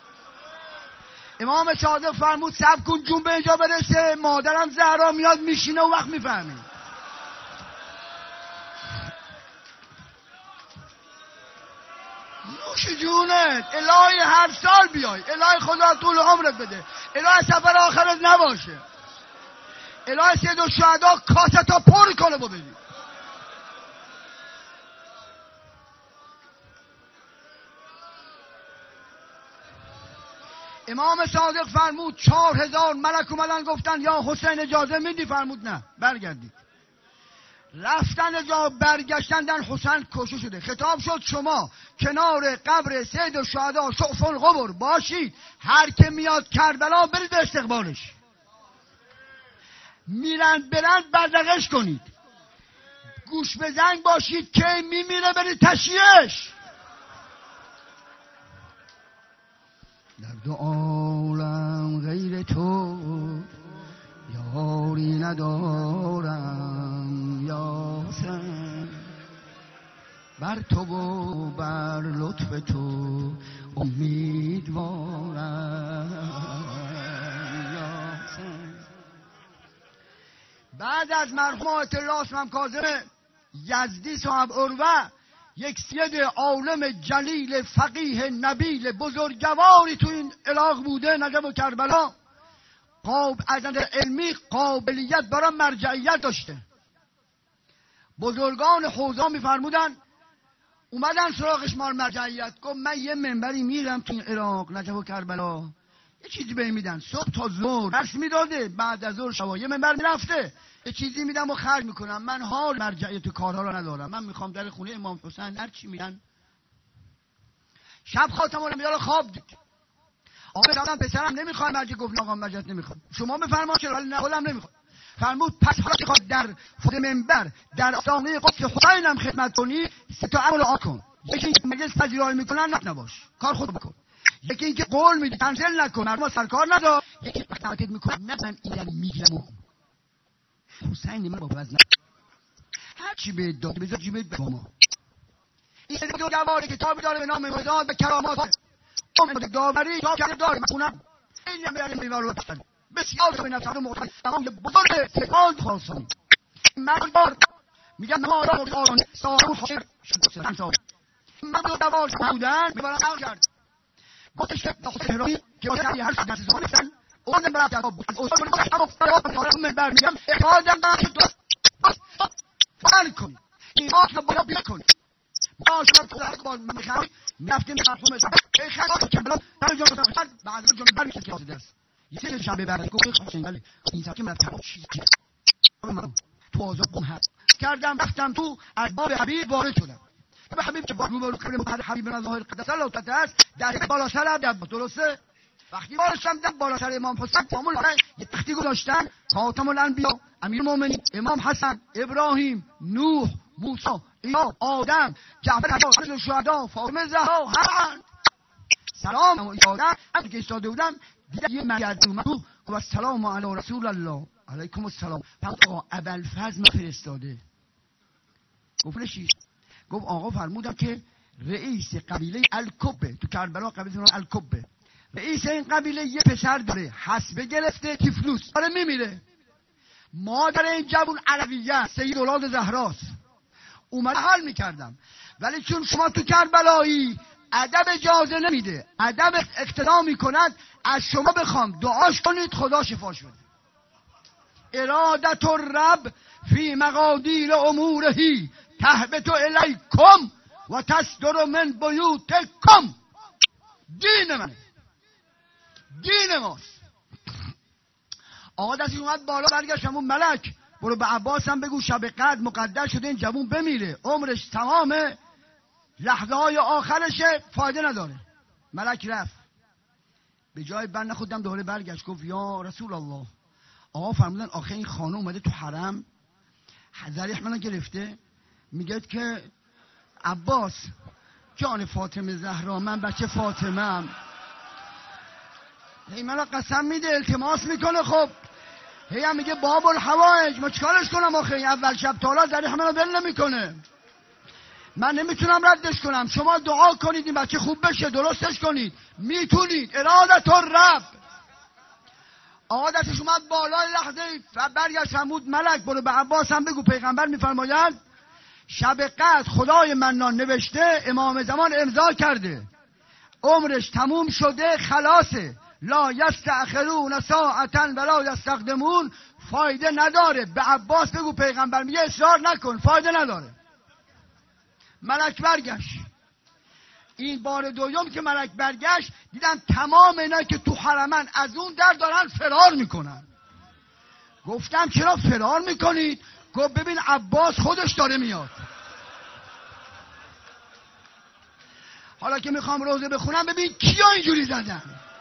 امام صادق فرمود صبر کن جون به اینجا برسه، مادرم زهرا میاد میشینه و وقت میفهمی. نوش جونت، الهی هر سال بیای، الهی خدا طول عمرت بده، الهی سفر آخرت نباشه، الهی سید الشهدا کاستا پر کنه ببینی. امام صادق فرمود چهار هزار ملک اومدن گفتن یا حسین اجازه میدی؟ فرمود نه، برگردید. رفتن اجازه برگشتن در حسین کشته شده. خطاب شد شما کنار قبر سید الشهدا شعف القبر باشید، هر که میاد کربلا برید استقبالش، میرند برند بدرقش کنید، گوش به زنگ باشید که میمیره برید تشییعش. در دو عالم غیر تو یاری ندارم یا حسین. بر تو و بر لطف تو امیدوارم. بعد از مرحوم آیت الله اسمم کاظم یزدی صاحب عروه، یک سید عالم جلیل فقیه نبیل بزرگواری تو این عراق بوده، نجف و کربلا، قاب از نظر علمی قابلیت برای مرجعیت داشته. بزرگان حوزه میفرمودن اومدن سراغش مال مرجعیت، گفت من یه منبری میرم تو این عراق نجف و کربلا، یه چیزی بهم میدن، صبح تا ظهر درس میداده، بعد از ظهر شب یه منبر میرفته، یه چیزی میدم و خرج میکنم، من حال مرجعیت کارها رو ندارم، من میخوام در خونه امام حسین هر چی میدن. شب خاتم الانبیا رو خواب دید، آقا گفتم پسرم نمیخوام مرجع، گفت آقا مرجع نمیخوام، شما بفرمایید چرا، ولی نه خودم نمیخوام. فرمود پس حالا که خواهد در فود منبر در آستانه قدس حسینم خدمت کنی، سه تا عمل آت کن. یکی اینکه مجلس پذیرایی میکنن نباش، کار خود بکن. یکی اینکه قول میدی کنسل نکن، مردم سرکار ندار. یکی وقتی میکنن نه من اینا میگیرم حسین من با وزن هر چی به داد بذار جیبت با ما. این سری دو جواری کتابی داره به نام مداد به کرامات ام داوری کتاب کرده داره مخونم این میاریم میوار رو بستن بسیار به نفر محترم تمام بزرگ فقال خاصانی. من بار میگم ما را قرآن سارو حشر شد سال من دو دوار بودن میبرم عقل کرد گفتش که تهرانی که واسه هر چیز زمان میشن اون برات از اصول من افتاد من برمیگم اقادم که تو فعال کن این وقت رو بالا بیا کن باش تو در باز میخوام میرفتیم مرحوم صاحب خیلی که بلا ترجمه کرد بعد از جون برمی که واسه درس یه سری شب بعد گفت حسین ولی این ساعت من تمام چیزی من تو آزاد قم هست کردم رفتم تو از باب حبیب وارد شدم. به حبیب که با رو کریم مطهر حبیب من ظاهر قدس الله تعالی است در بالا سر عبد درسته. وقتی وارشم در بالا سر امام حسین تمام یه تختی گذاشتن خاتم الانبیا امیر المؤمنین امام حسن ابراهیم نوح موسی عیسی آدم جعفر حضرت الشهدا فاطمه زهرا هر سلام و ایادم هم که ایستاده بودم دیدم یه مرد اومد تو گفت سلام علی رسول الله علیکم السلام. فرمود آقا ابوالفضل فرستاده. گفت چی؟ گفت آقا فرمودم که رئیس قبیله الکبه تو کربلا قبیله الکبه رئیس این قبیله یه پسر داره حسبه گرفته تیفلوس داره میمیره. مادر این جوون علویه سید اولاد زهراست. اومد حال میکردم ولی چون شما تو کربلایی ادب اجازه نمیده، ادب اقتدا میکند، از شما بخوام دعاش کنید خدا شفاش بده. ارادت الرب فی مقادیر امورهی تهبط الیکم و تصدر من بیوتکم. دین منه، دین ماست. آقا دستی اومد بالا برگشتم اون ملک برو به عباس هم بگو شب قدر مقدر شده این جوون بمیره عمرش تمامه لحظه های آخرشه فایده نداره. ملک رفت به جای بر نخودم دوره برگشت گفت یا رسول الله آقا فرمودن آخه این خانه اومده تو حرم ذریح منو گرفته میگه که عباس جان فاطمه زهرا من بچه فاطمه ام. هی منو قسم میده التماس میکنه خب هی هم میگه باب الحوائج ما چیکارش کنم آخه این اول شب تا حالا ذریح منو ول نمیکنه من نمیتونم ردش کنم. شما دعا کنید این بچه خوب بشه درستش کنید میتونید. ارادت الرب. آقا دستش اومد بالای لحظه و برگشت فرمود ملک برو به عباس هم بگو پیغمبر میفرماید شب قدر خدای منان نوشته امام زمان امضا کرده عمرش تموم شده خلاصه لا یستأخرون ساعتا ولا یستقدمون فایده نداره. به عباس بگو پیغمبر میگه اصرار نکن فایده نداره. ملک برگشت. این بار دوم که ملک برگشت دیدم تمام اینا که تو حرمن از اون در دارن فرار میکنن. گفتم چرا فرار میکنید؟ گفت ببین عباس خودش داره میاد. حالا که میخوام روزه بخونم ببین کیا اینجوری زدن.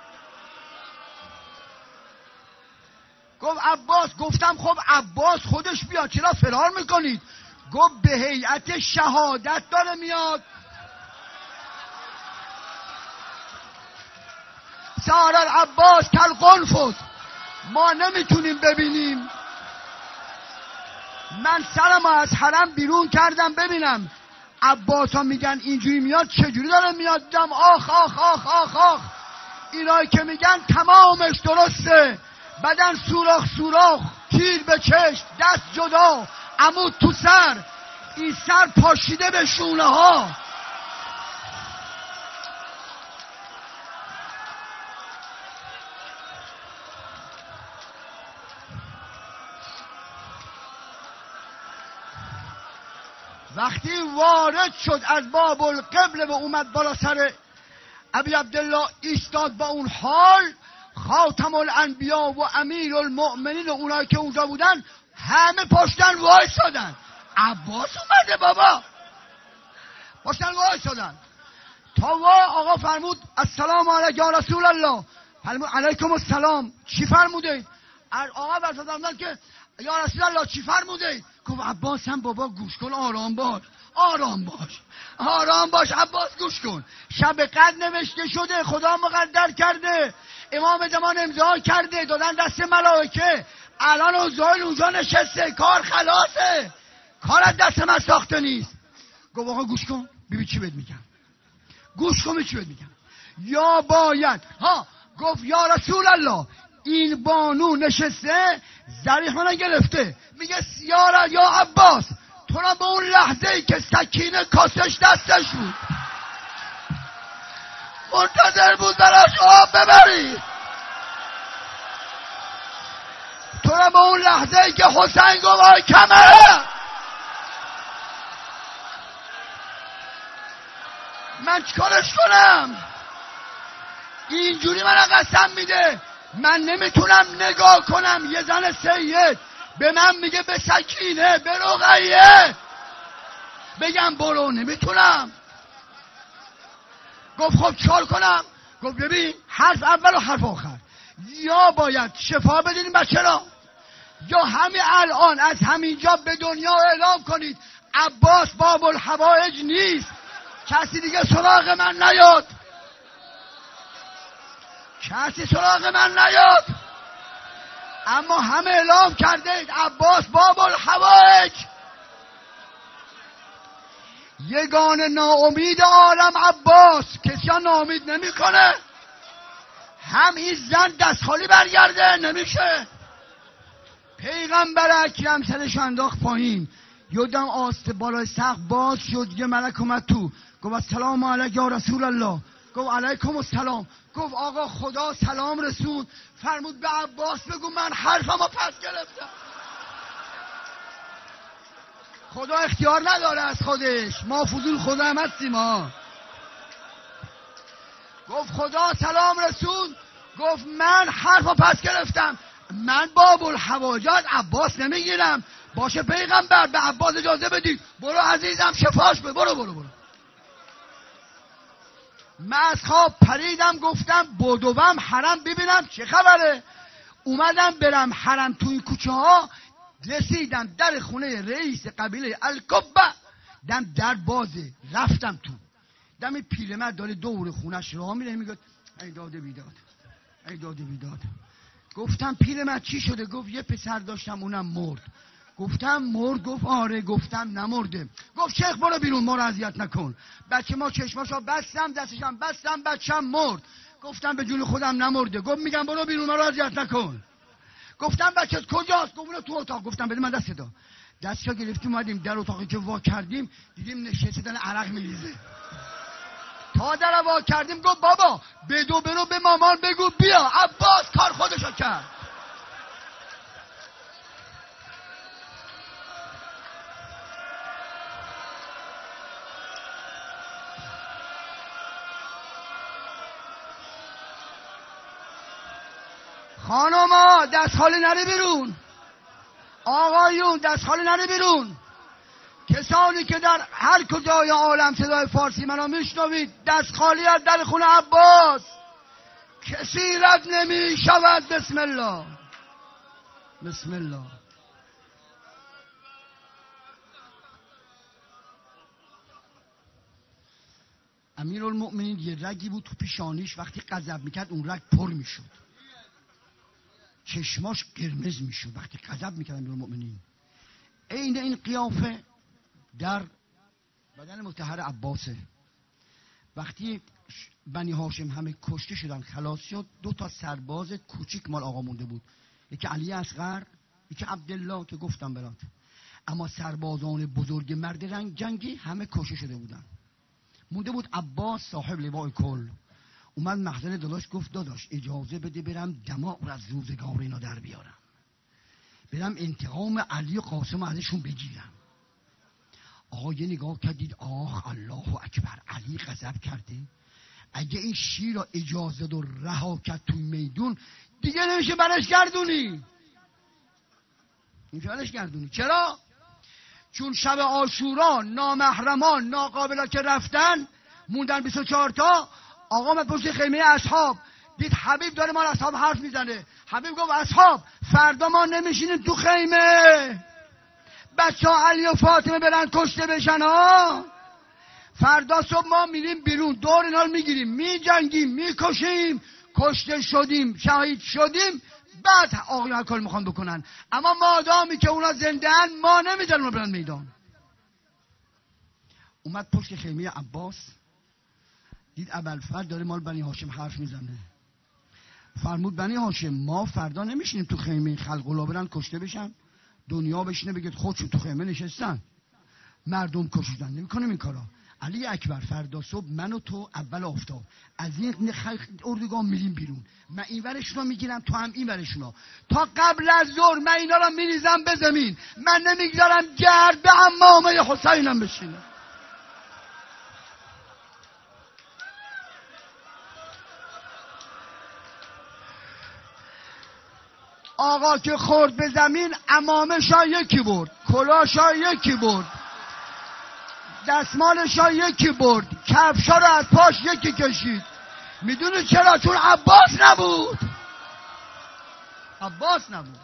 گفت عباس. گفتم خب عباس خودش بیاد چرا فرار میکنید؟ گفت به هیئت شهادت داره میاد. سار العباس کل قنفذ ما نمیتونیم ببینیم. من سرمو از حرم بیرون کردم ببینم عباس ها میگن اینجوری میاد، چجوری داره میاد؟ دم آخ آخ آخ آخ آخ. اینایی که میگن تمامش درسته، بدن سوراخ سوراخ، تیر به چشم، دست جدا، عمود تو سر، این سر پاشیده به شونه ها. وقتی وارد شد از باب القبله و اومد بالا سر ابی عبدالله ایستاد، با اون حال خاتم الانبیا و امیر المؤمنین و اونایی که اونجا بودن همه پشتن وایسادن. عباس اومده بابا، پشتن وایسادن تا وا آقا فرمود السلام علیک یا رسول الله. فرمود علیکم السلام. چی فرمودید؟ آقا فرمودن که یا رسول الله چی فرمودید؟ گفت عباس هم بابا گوش کن، آرام باش آرام باش آرام باش عباس گوش کن. شب قدر نوشته شده، خدا مقدر کرده، امام زمان امضا کرده، دادن دست ملائکه، الان اوزایل اونجا نشسته، کار خلاصه، کار از دست من ساخته نیست. گفت آقا گوش کن ببین چی بهت میگم، گوش کن چی بهت میگم. یا باید ها گفت یا رسول الله این بانو نشسته ذریح منو گرفته، میگه سیاره یا عباس تو را به اون لحظه ای که سکینه کاسش دستش بود منتظر بود براش آب ببری، تو را به اون لحظه ای که حسین گفت آی کمره من چیکارش کنم؟ اینجوری من قسم میده من نمیتونم نگاه کنم یه زن سید به من میگه به سکینه به رقیه بگم برو، نمیتونم. گفت خب چار کنم؟ گفت ببین حرف اول و حرف آخر، یا باید شفا بدین بچه را، یا همین الان از همینجا به دنیا اعلام کنید عباس باب الحوائج نیست، کسی دیگه سراغ من نیاد، کسی سراغ من نیاد. اما همه اعلام کرده عباس باب الحوائج. یگان ناامید عالم عباس، کسی ها ناامید نمی کنه. هم این زن دست خالی برگرده نمیشه. پیغمبر اکرم سرش انداخت پایین، یودم آست بالای سقف باز شد، یه ملک اومد تو، گفت السلام علیک یا رسول الله. گفت علیکم السلام. گفت آقا خدا سلام رسون، فرمود به عباس بگو من حرفمو پس گرفتم. خدا اختیار نداره از خودش، ما فضول خدا هم هستیم ها. گفت خدا سلام رسون، گفت من حرفو پس گرفتم، من باب الحواجات عباس نمیگیرم. باشه پیغمبر به عباس اجازه بدید، برو عزیزم شفاش به، برو برو برو. من از خواب پریدم، گفتم بدوم حرم ببینم چه خبره. اومدم برم حرم تو این کوچه ها، رسیدم در خونه رئیس قبیله الکبه، دم در بازه، رفتم تو، دم پیرمرد داره دور خونش راه میره، میگه ای داده بیداد ای داده بیداد. گفتم پیرمرد چی شده؟ گفت یه پسر داشتم اونم مرد. گفتم مرد؟ گفت آره. گفتم نمرده. گفت شیخ برو بیرون، ما رو اذیت نکن. بچه ما چشماشو بستم، دستشم بستم، بچه‌م مرد. گفتم به جون خودم نمرده. گفت میگم برو بیرون، ما رو اذیت نکن. گفتم بچه‌ت کجاست؟ گفت اونو تو اتاق. گفتم بده من دست دا. دستشو گرفتیم اومدیم در اتاقی که وا کردیم، دیدیم نشسته داره عرق میریزه. تا در وا کردیم گفت بابا بدو برو به مامان بگو بیا. عباس کار خودشو کرد. خانوما دست خالی نری بیرون، آقایون دست خالی نری بیرون. کسانی که در هر کجای عالم صدای فارسی منو میشنوید، دست خالی از در خونه عباس کسی رد نمی شود. بسم الله بسم الله. امیرالمؤمنین یه رگی بود تو پیشانیش، وقتی غضب میکرد اون رگ پر میشد، چشماش قرمز میشد وقتی غضب میکرد امیرالمؤمنین. عین این قیافه در بدن مطهر عباسه. وقتی بنی هاشم همه کشته شدن خلاص شد، دو تا سرباز کوچیک مال آقا مونده بود، یکی علی اصغر یکی عبدالله که گفتم برات. اما سربازان بزرگ مرد رنگ جنگی همه کشته شده بودن. مونده بود عباس صاحب لواء کل. اومد محضر داداش گفت داداش اجازه بده برم دماغ رو از روزگار اینا در بیارم، برم انتقام علی و قاسم ازشون بگیرم. آقا یه نگاه کردید، آخ الله اکبر، علی غضب کرده. اگه این شیر را اجازه داد رها کرد توی میدون دیگه نمیشه برش گردونی. نمیشه برش گردونی. چرا؟ چون شب عاشورا نامحرمان ناقابلا که رفتن موندن بیست و چهار تا. آقا من پشت خیمه اصحاب دید حبیب داره ما اصحاب حرف میزنه. حبیب گفت اصحاب فردا ما نمیشینیم تو خیمه، بچه ها علی و فاطمه برن کشته بشن ها. فردا صبح ما میریم بیرون، دور اینا رو میگیریم، میجنگیم، میکشیم، کشته شدیم شهید شدیم، بعد آقایان کار میخوان بکنن. اما مادامی که اونا زنده ان ما نمیذاریم اونا برن میدان. اومد پشت خیمه عباس دید ابوالفضل داره مال بنی هاشم حرف میزنه. فرمود بنی هاشم ما فردا نمیشینیم تو خیمه خلق الله برن کشته بشن، دنیا بشینه بگید خودشون تو خیمه نشستن مردم کشیدن. نمیکنیم این کارا. علی اکبر فردا صبح من و تو اول آفتاب از این اردوگاه میریم بیرون، من این ورشون رو میگیرم تو هم این ورشون رو، تا قبل از ظهر من اینا رو میریزم به زمین، من نمیگذارم گرد به عمامه حسینم بشینه. آقا که خورد به زمین عمامش ها یکی برد، کلاش ها یکی برد، دستمالش ها یکی برد، کفش ها رو از پاش یکی کشید. میدونی چرا؟ چون عباس نبود. عباس نبود.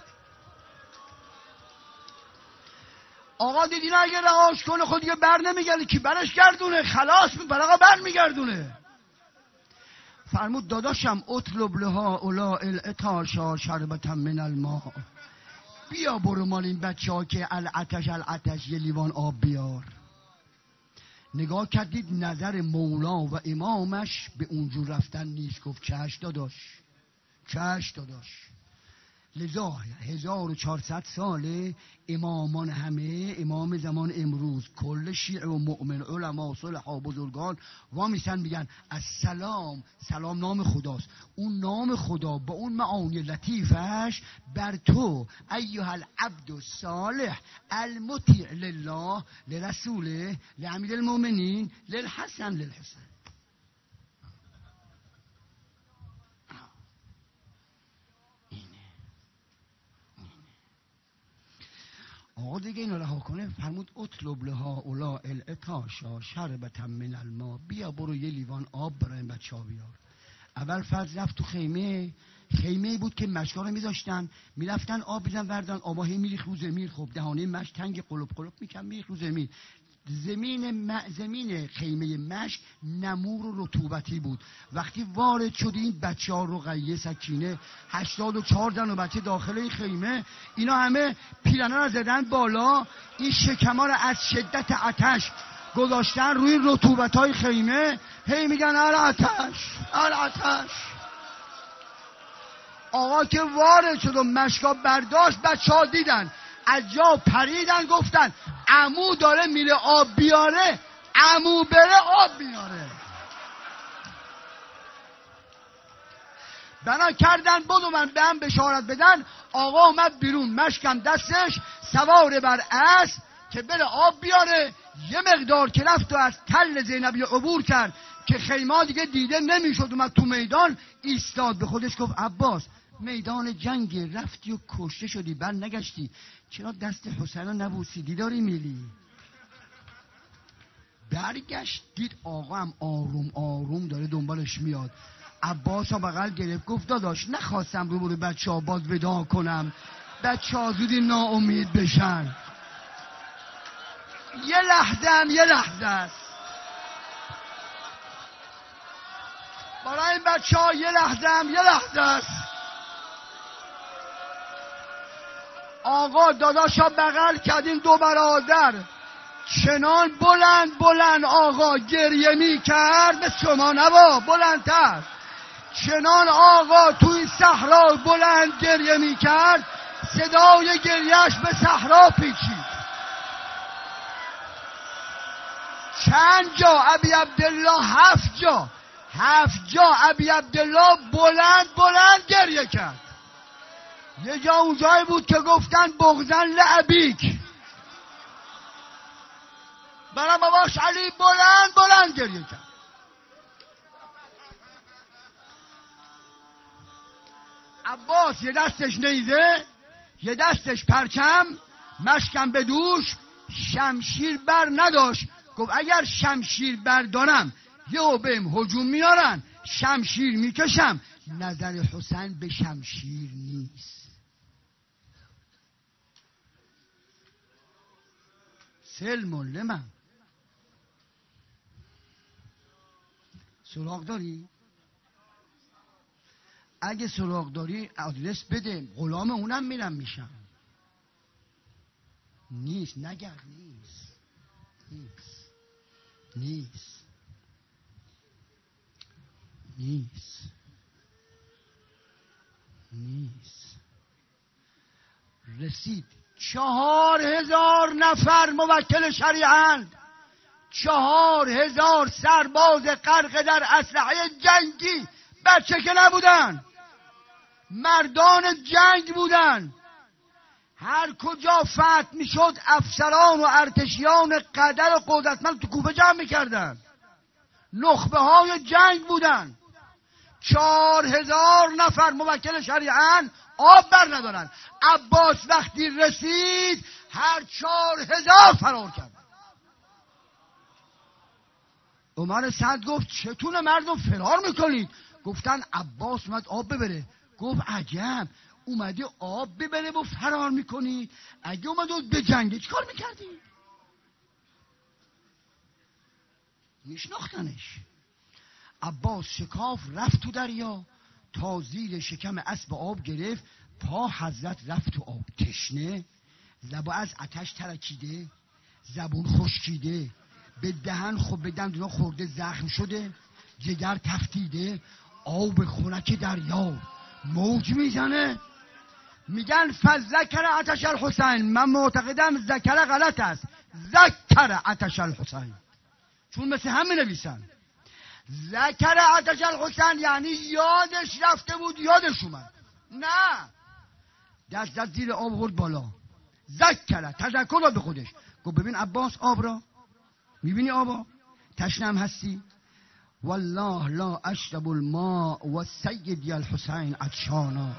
آقا دیدی نه اگه رهاش کنه خود دیگه بر نمیگرده، کی برش گردونه؟ خلاص می بر آقا بر میگردونه. فرمود داداشم اطلب لها اولا الاتاشا شربتا من الماء، بیا برو مال این بچه ها که العتش العتش یه لیوان آب بیار. نگاه کردید نظر مولا و امامش به اونجور رفتن نیست. گفت چش داداش، چش داداش. لذا هزار و چهارصد ساله امامان همه، امام زمان امروز، کل شیعه و مؤمن، علما، صلحا، بزرگان وامیستن میگن السلام، سلام نام خداست. اون نام خدا با اون معانی لطیفش بر تو ایها العبد الصالح المطیع لله لرسوله لامیر المؤمنین للحسن للحسن. آقا دیگه اینو رها کنه. فرمود اطلب لها اولا الاتاشا شربتا من الماء، بیا برو یه لیوان آب برای این بچه ها بیار. اول فرض رفت تو خیمه. خیمه بود که مشکا رو میذاشتن، میرفتن آب بیزن وردن، آبا هی میریخ رو زمین. خب دهانه مشک تنگ قلب قلب میکن، میریخ رو زمین. زمین م... زمین خیمه مشک نمور و رطوبتی بود. وقتی وارد شد این بچه ها رقیه سکینه هشتاد و چهار زن و بچه داخل این خیمه، اینا همه پیرنه را زدن بالا، این شکما را از شدت آتش گذاشتن روی رطوبت های خیمه، هی میگن العتش العتش. آقا که وارد شد و مشکا برداشت، بچه ها دیدن از جا پریدن، گفتن عمو داره میره آب بیاره، عمو بره آب بیاره. بنا کردن بدو من به هم بشارت بدن. آقا اومد بیرون، مشکم دستش، سوار بر اسب که بره آب بیاره. یه مقدار که رفت و از تل زینبی عبور کرد که خیمه دیگه دیده نمیشد، اومد تو میدان ایستاد. به خودش گفت عباس میدان جنگ رفتی و کشته شدی، بر نگشتی، چرا دست حسین رو نبوسیدی داری میلی؟ برگشت دید آقا هم آروم آروم داره دنبالش میاد. عباس ها بغل گرفت گفت داداش نخواستم رو برو بچه ها باز ودا کنم، بچه ها زودی ناامید بشن. یه لحظه هم یه لحظه است برای این بچه ها، یه لحظه هم یه لحظه است. آقا داداشا بغل کردین دو برادر چنان بلند بلند آقا گریه می کرد، به شما نبا بلندتر. چنان آقا توی صحرا بلند گریه می کرد، صدای گریهش به صحرا پیچید. چند جا ابی عبدالله؟ هفت جا. هفت جا ابی عبدالله بلند بلند گریه کرد. یه جا اون جایی بود که گفتن بغضن لعبیک، برای باباش علی بلند بلند گریه کرد. عباس یه دستش نیزه، یه دستش پرچم، مشکم به دوش، شمشیر بر نداشت. گفت اگر شمشیر بردارم یهو بهم هجوم میارن، شمشیر میکشم. نظر حسین به شمشیر نیست. سلم لمن. سراغ داری؟ اگه سراغ داری آدرس بده، غلام اونم میرم میشم. نیست، نگرد. نیست نیست نیست نیست نیست. رسید چهار هزار نفر موکل شریعند، چهار هزار سرباز غرق در اسلحه جنگی، بچه که نبودن، مردان جنگ بودن. هر کجا فتح میشد افسران و ارتشیان قدر و قدرتمند تو کوفه جمع میکردن، نخبه های جنگ بودن. چهار هزار نفر موکل شریعن آب بر ندارن. عباس وقتی رسید هر چهار هزار فرار کرد. عمر سعد گفت چتونه مردم فرار میکنید؟ گفتن عباس اومد آب ببره. گفت عجب، اومده آب ببره و فرار میکنید؟ اگه اومده به جنگ چیکار میکردی؟ میشناختنش. عباس شکاف رفت تو دریا، تا زیر شکم اسب آب گرفت، پا حضرت رفت تو آب. تشنه، لبا از آتش ترکیده، زبون خشکیده، به دهن خب به دندونا خورده زخم شده، جگر تفتیده، آب خنک دریا موج میزنه. میگن فذکر آتش الحسین. من معتقدم ذکر غلط است، ذکر آتش الحسین، چون مثل همین نویسن. ذکر آتش الحسین یعنی یادش رفته بود یادش اومد. نه، دست دست زیر آب برد بالا. ذکر، تذکر داد به خودش. گفت ببین عباس آب را میبینی؟ آبا تشنم هستی؟ والله لا اشرب الماء و سیدی الحسین عطشانا.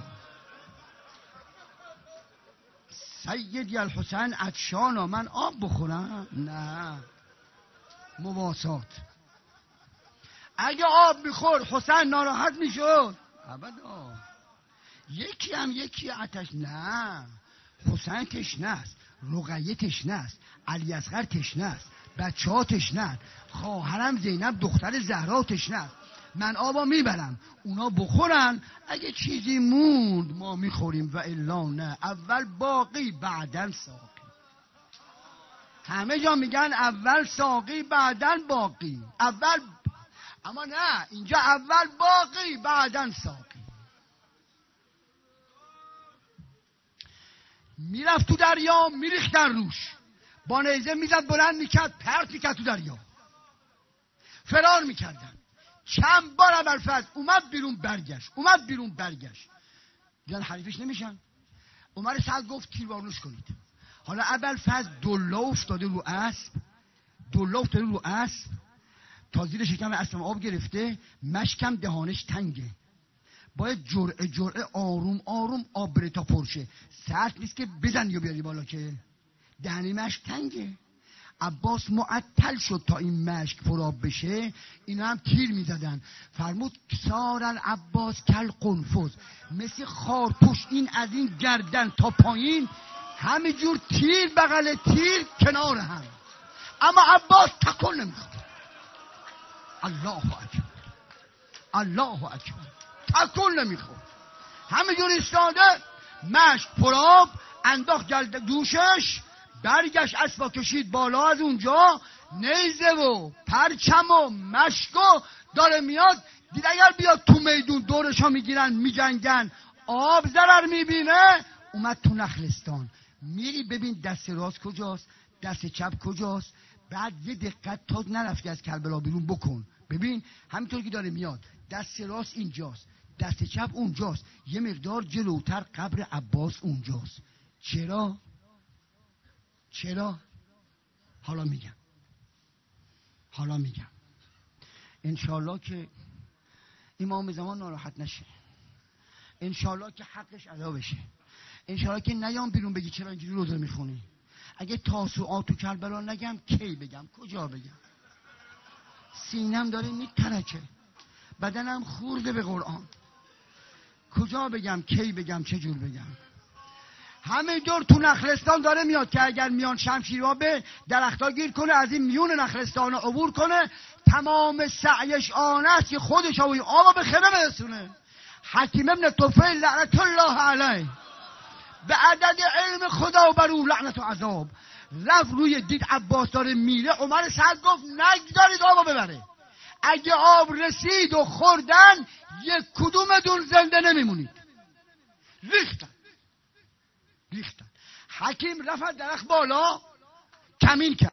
سیدی الحسین عطشانا، من آب بخورم؟ نه، مواسات. اگه آب میخور حسین ناراحت میشد؟ ابدا. یکی هم یکی آتش. نه، حسین تشنه است، رقیه تشنه است، علی اصغر تشنه است، بچه ها تشنه است، خواهرم زینب دختر زهرا تشنه است. من آبا میبرم، اونا بخورن، اگه چیزی موند ما میخوریم و الا نه. اول باقی بعدن ساقی. همه جا میگن اول ساقی بعدن باقی. اول، اما نه، اینجا اول باقی بعدن ساقی. میرفت تو دریا، میریختن روش، با نیزه میزد بلند میکرد، پرت میکرد تو دریا، فرار میکردن. چند بار ابوالفضل اومد بیرون برگشت، اومد بیرون برگشت، دیدن حریفش نمیشن. عمر سعد گفت تیروارنش کنید. حالا ابوالفضل دلا افتاده رو اسب، دلا افتاده رو اسب، تا زیر شکم اسب آب گرفته، مشکم دهانش تنگه، باید جرعه جرعه آروم آروم آب بره تا پرشه. سرد نیست که بزن یا بیاری بالا، که دهنی مشک تنگه. عباس معطل شد تا این مشک پر آب بشه، اینا هم تیر میزدن. فرمود سار العباس کل قنفذ، مثل خارتوش این از این گردن تا پایین همینجور تیر بغل تیر کنار هم. اما عباس تکون نمیخورد. الله اکبر، الله اکبر، تکون نمیخورد، همینجور ایستاده، مشک پر آب انداخت جلد دوشش، برگشت اسبا کشید بالا، از اونجا نیزه و پرچم و مشکو داره میاد. دید اگر بیاد تو میدون دورشا میگیرن میجنگن آب ضرر میبینه، اومد تو نخلستان. میری ببین دست راست کجاست، دست چپ کجاست. بعد یه دقت تا نرفتی از کربلا بیرون بکن، ببین همینطور که داره میاد دست راست اینجاست، دست چپ اونجاست، یه مقدار جلوتر قبر عباس اونجاست. چرا؟ چرا؟ حالا میگم حالا میگم انشالله که امام زمان ناراحت نشه، انشالله که حقش ادا بشه، انشالله که نیام بیرون بگی چرا اینجوری روزه میخونی. اگه تاسوعات تو کربلا نگم کی بگم، کجا بگم؟ سینم داره میترکه، بدنم خورده به قرآن، کجا بگم، کی بگم، چه جور بگم؟ همه دور تو نخلستان داره میاد که اگر میان شمشیرها به درختا گیر کنه، از این میون نخلستان عبور کنه، تمام سعیش آن است که خودش آوی آبا به خیمه برسونه. حکیم ابن طفیل لعنت الله علیه به عدد علم خدا و بر او لعنت و عذاب رفت روی دید عباس داره میره، عمر سعد گفت نگذارید آبا ببره، اگه آب رسید و خوردن یک کدومتون زنده نمیمونید. ریختن ریختن حکیم رفت درخت بالا کمین کرد.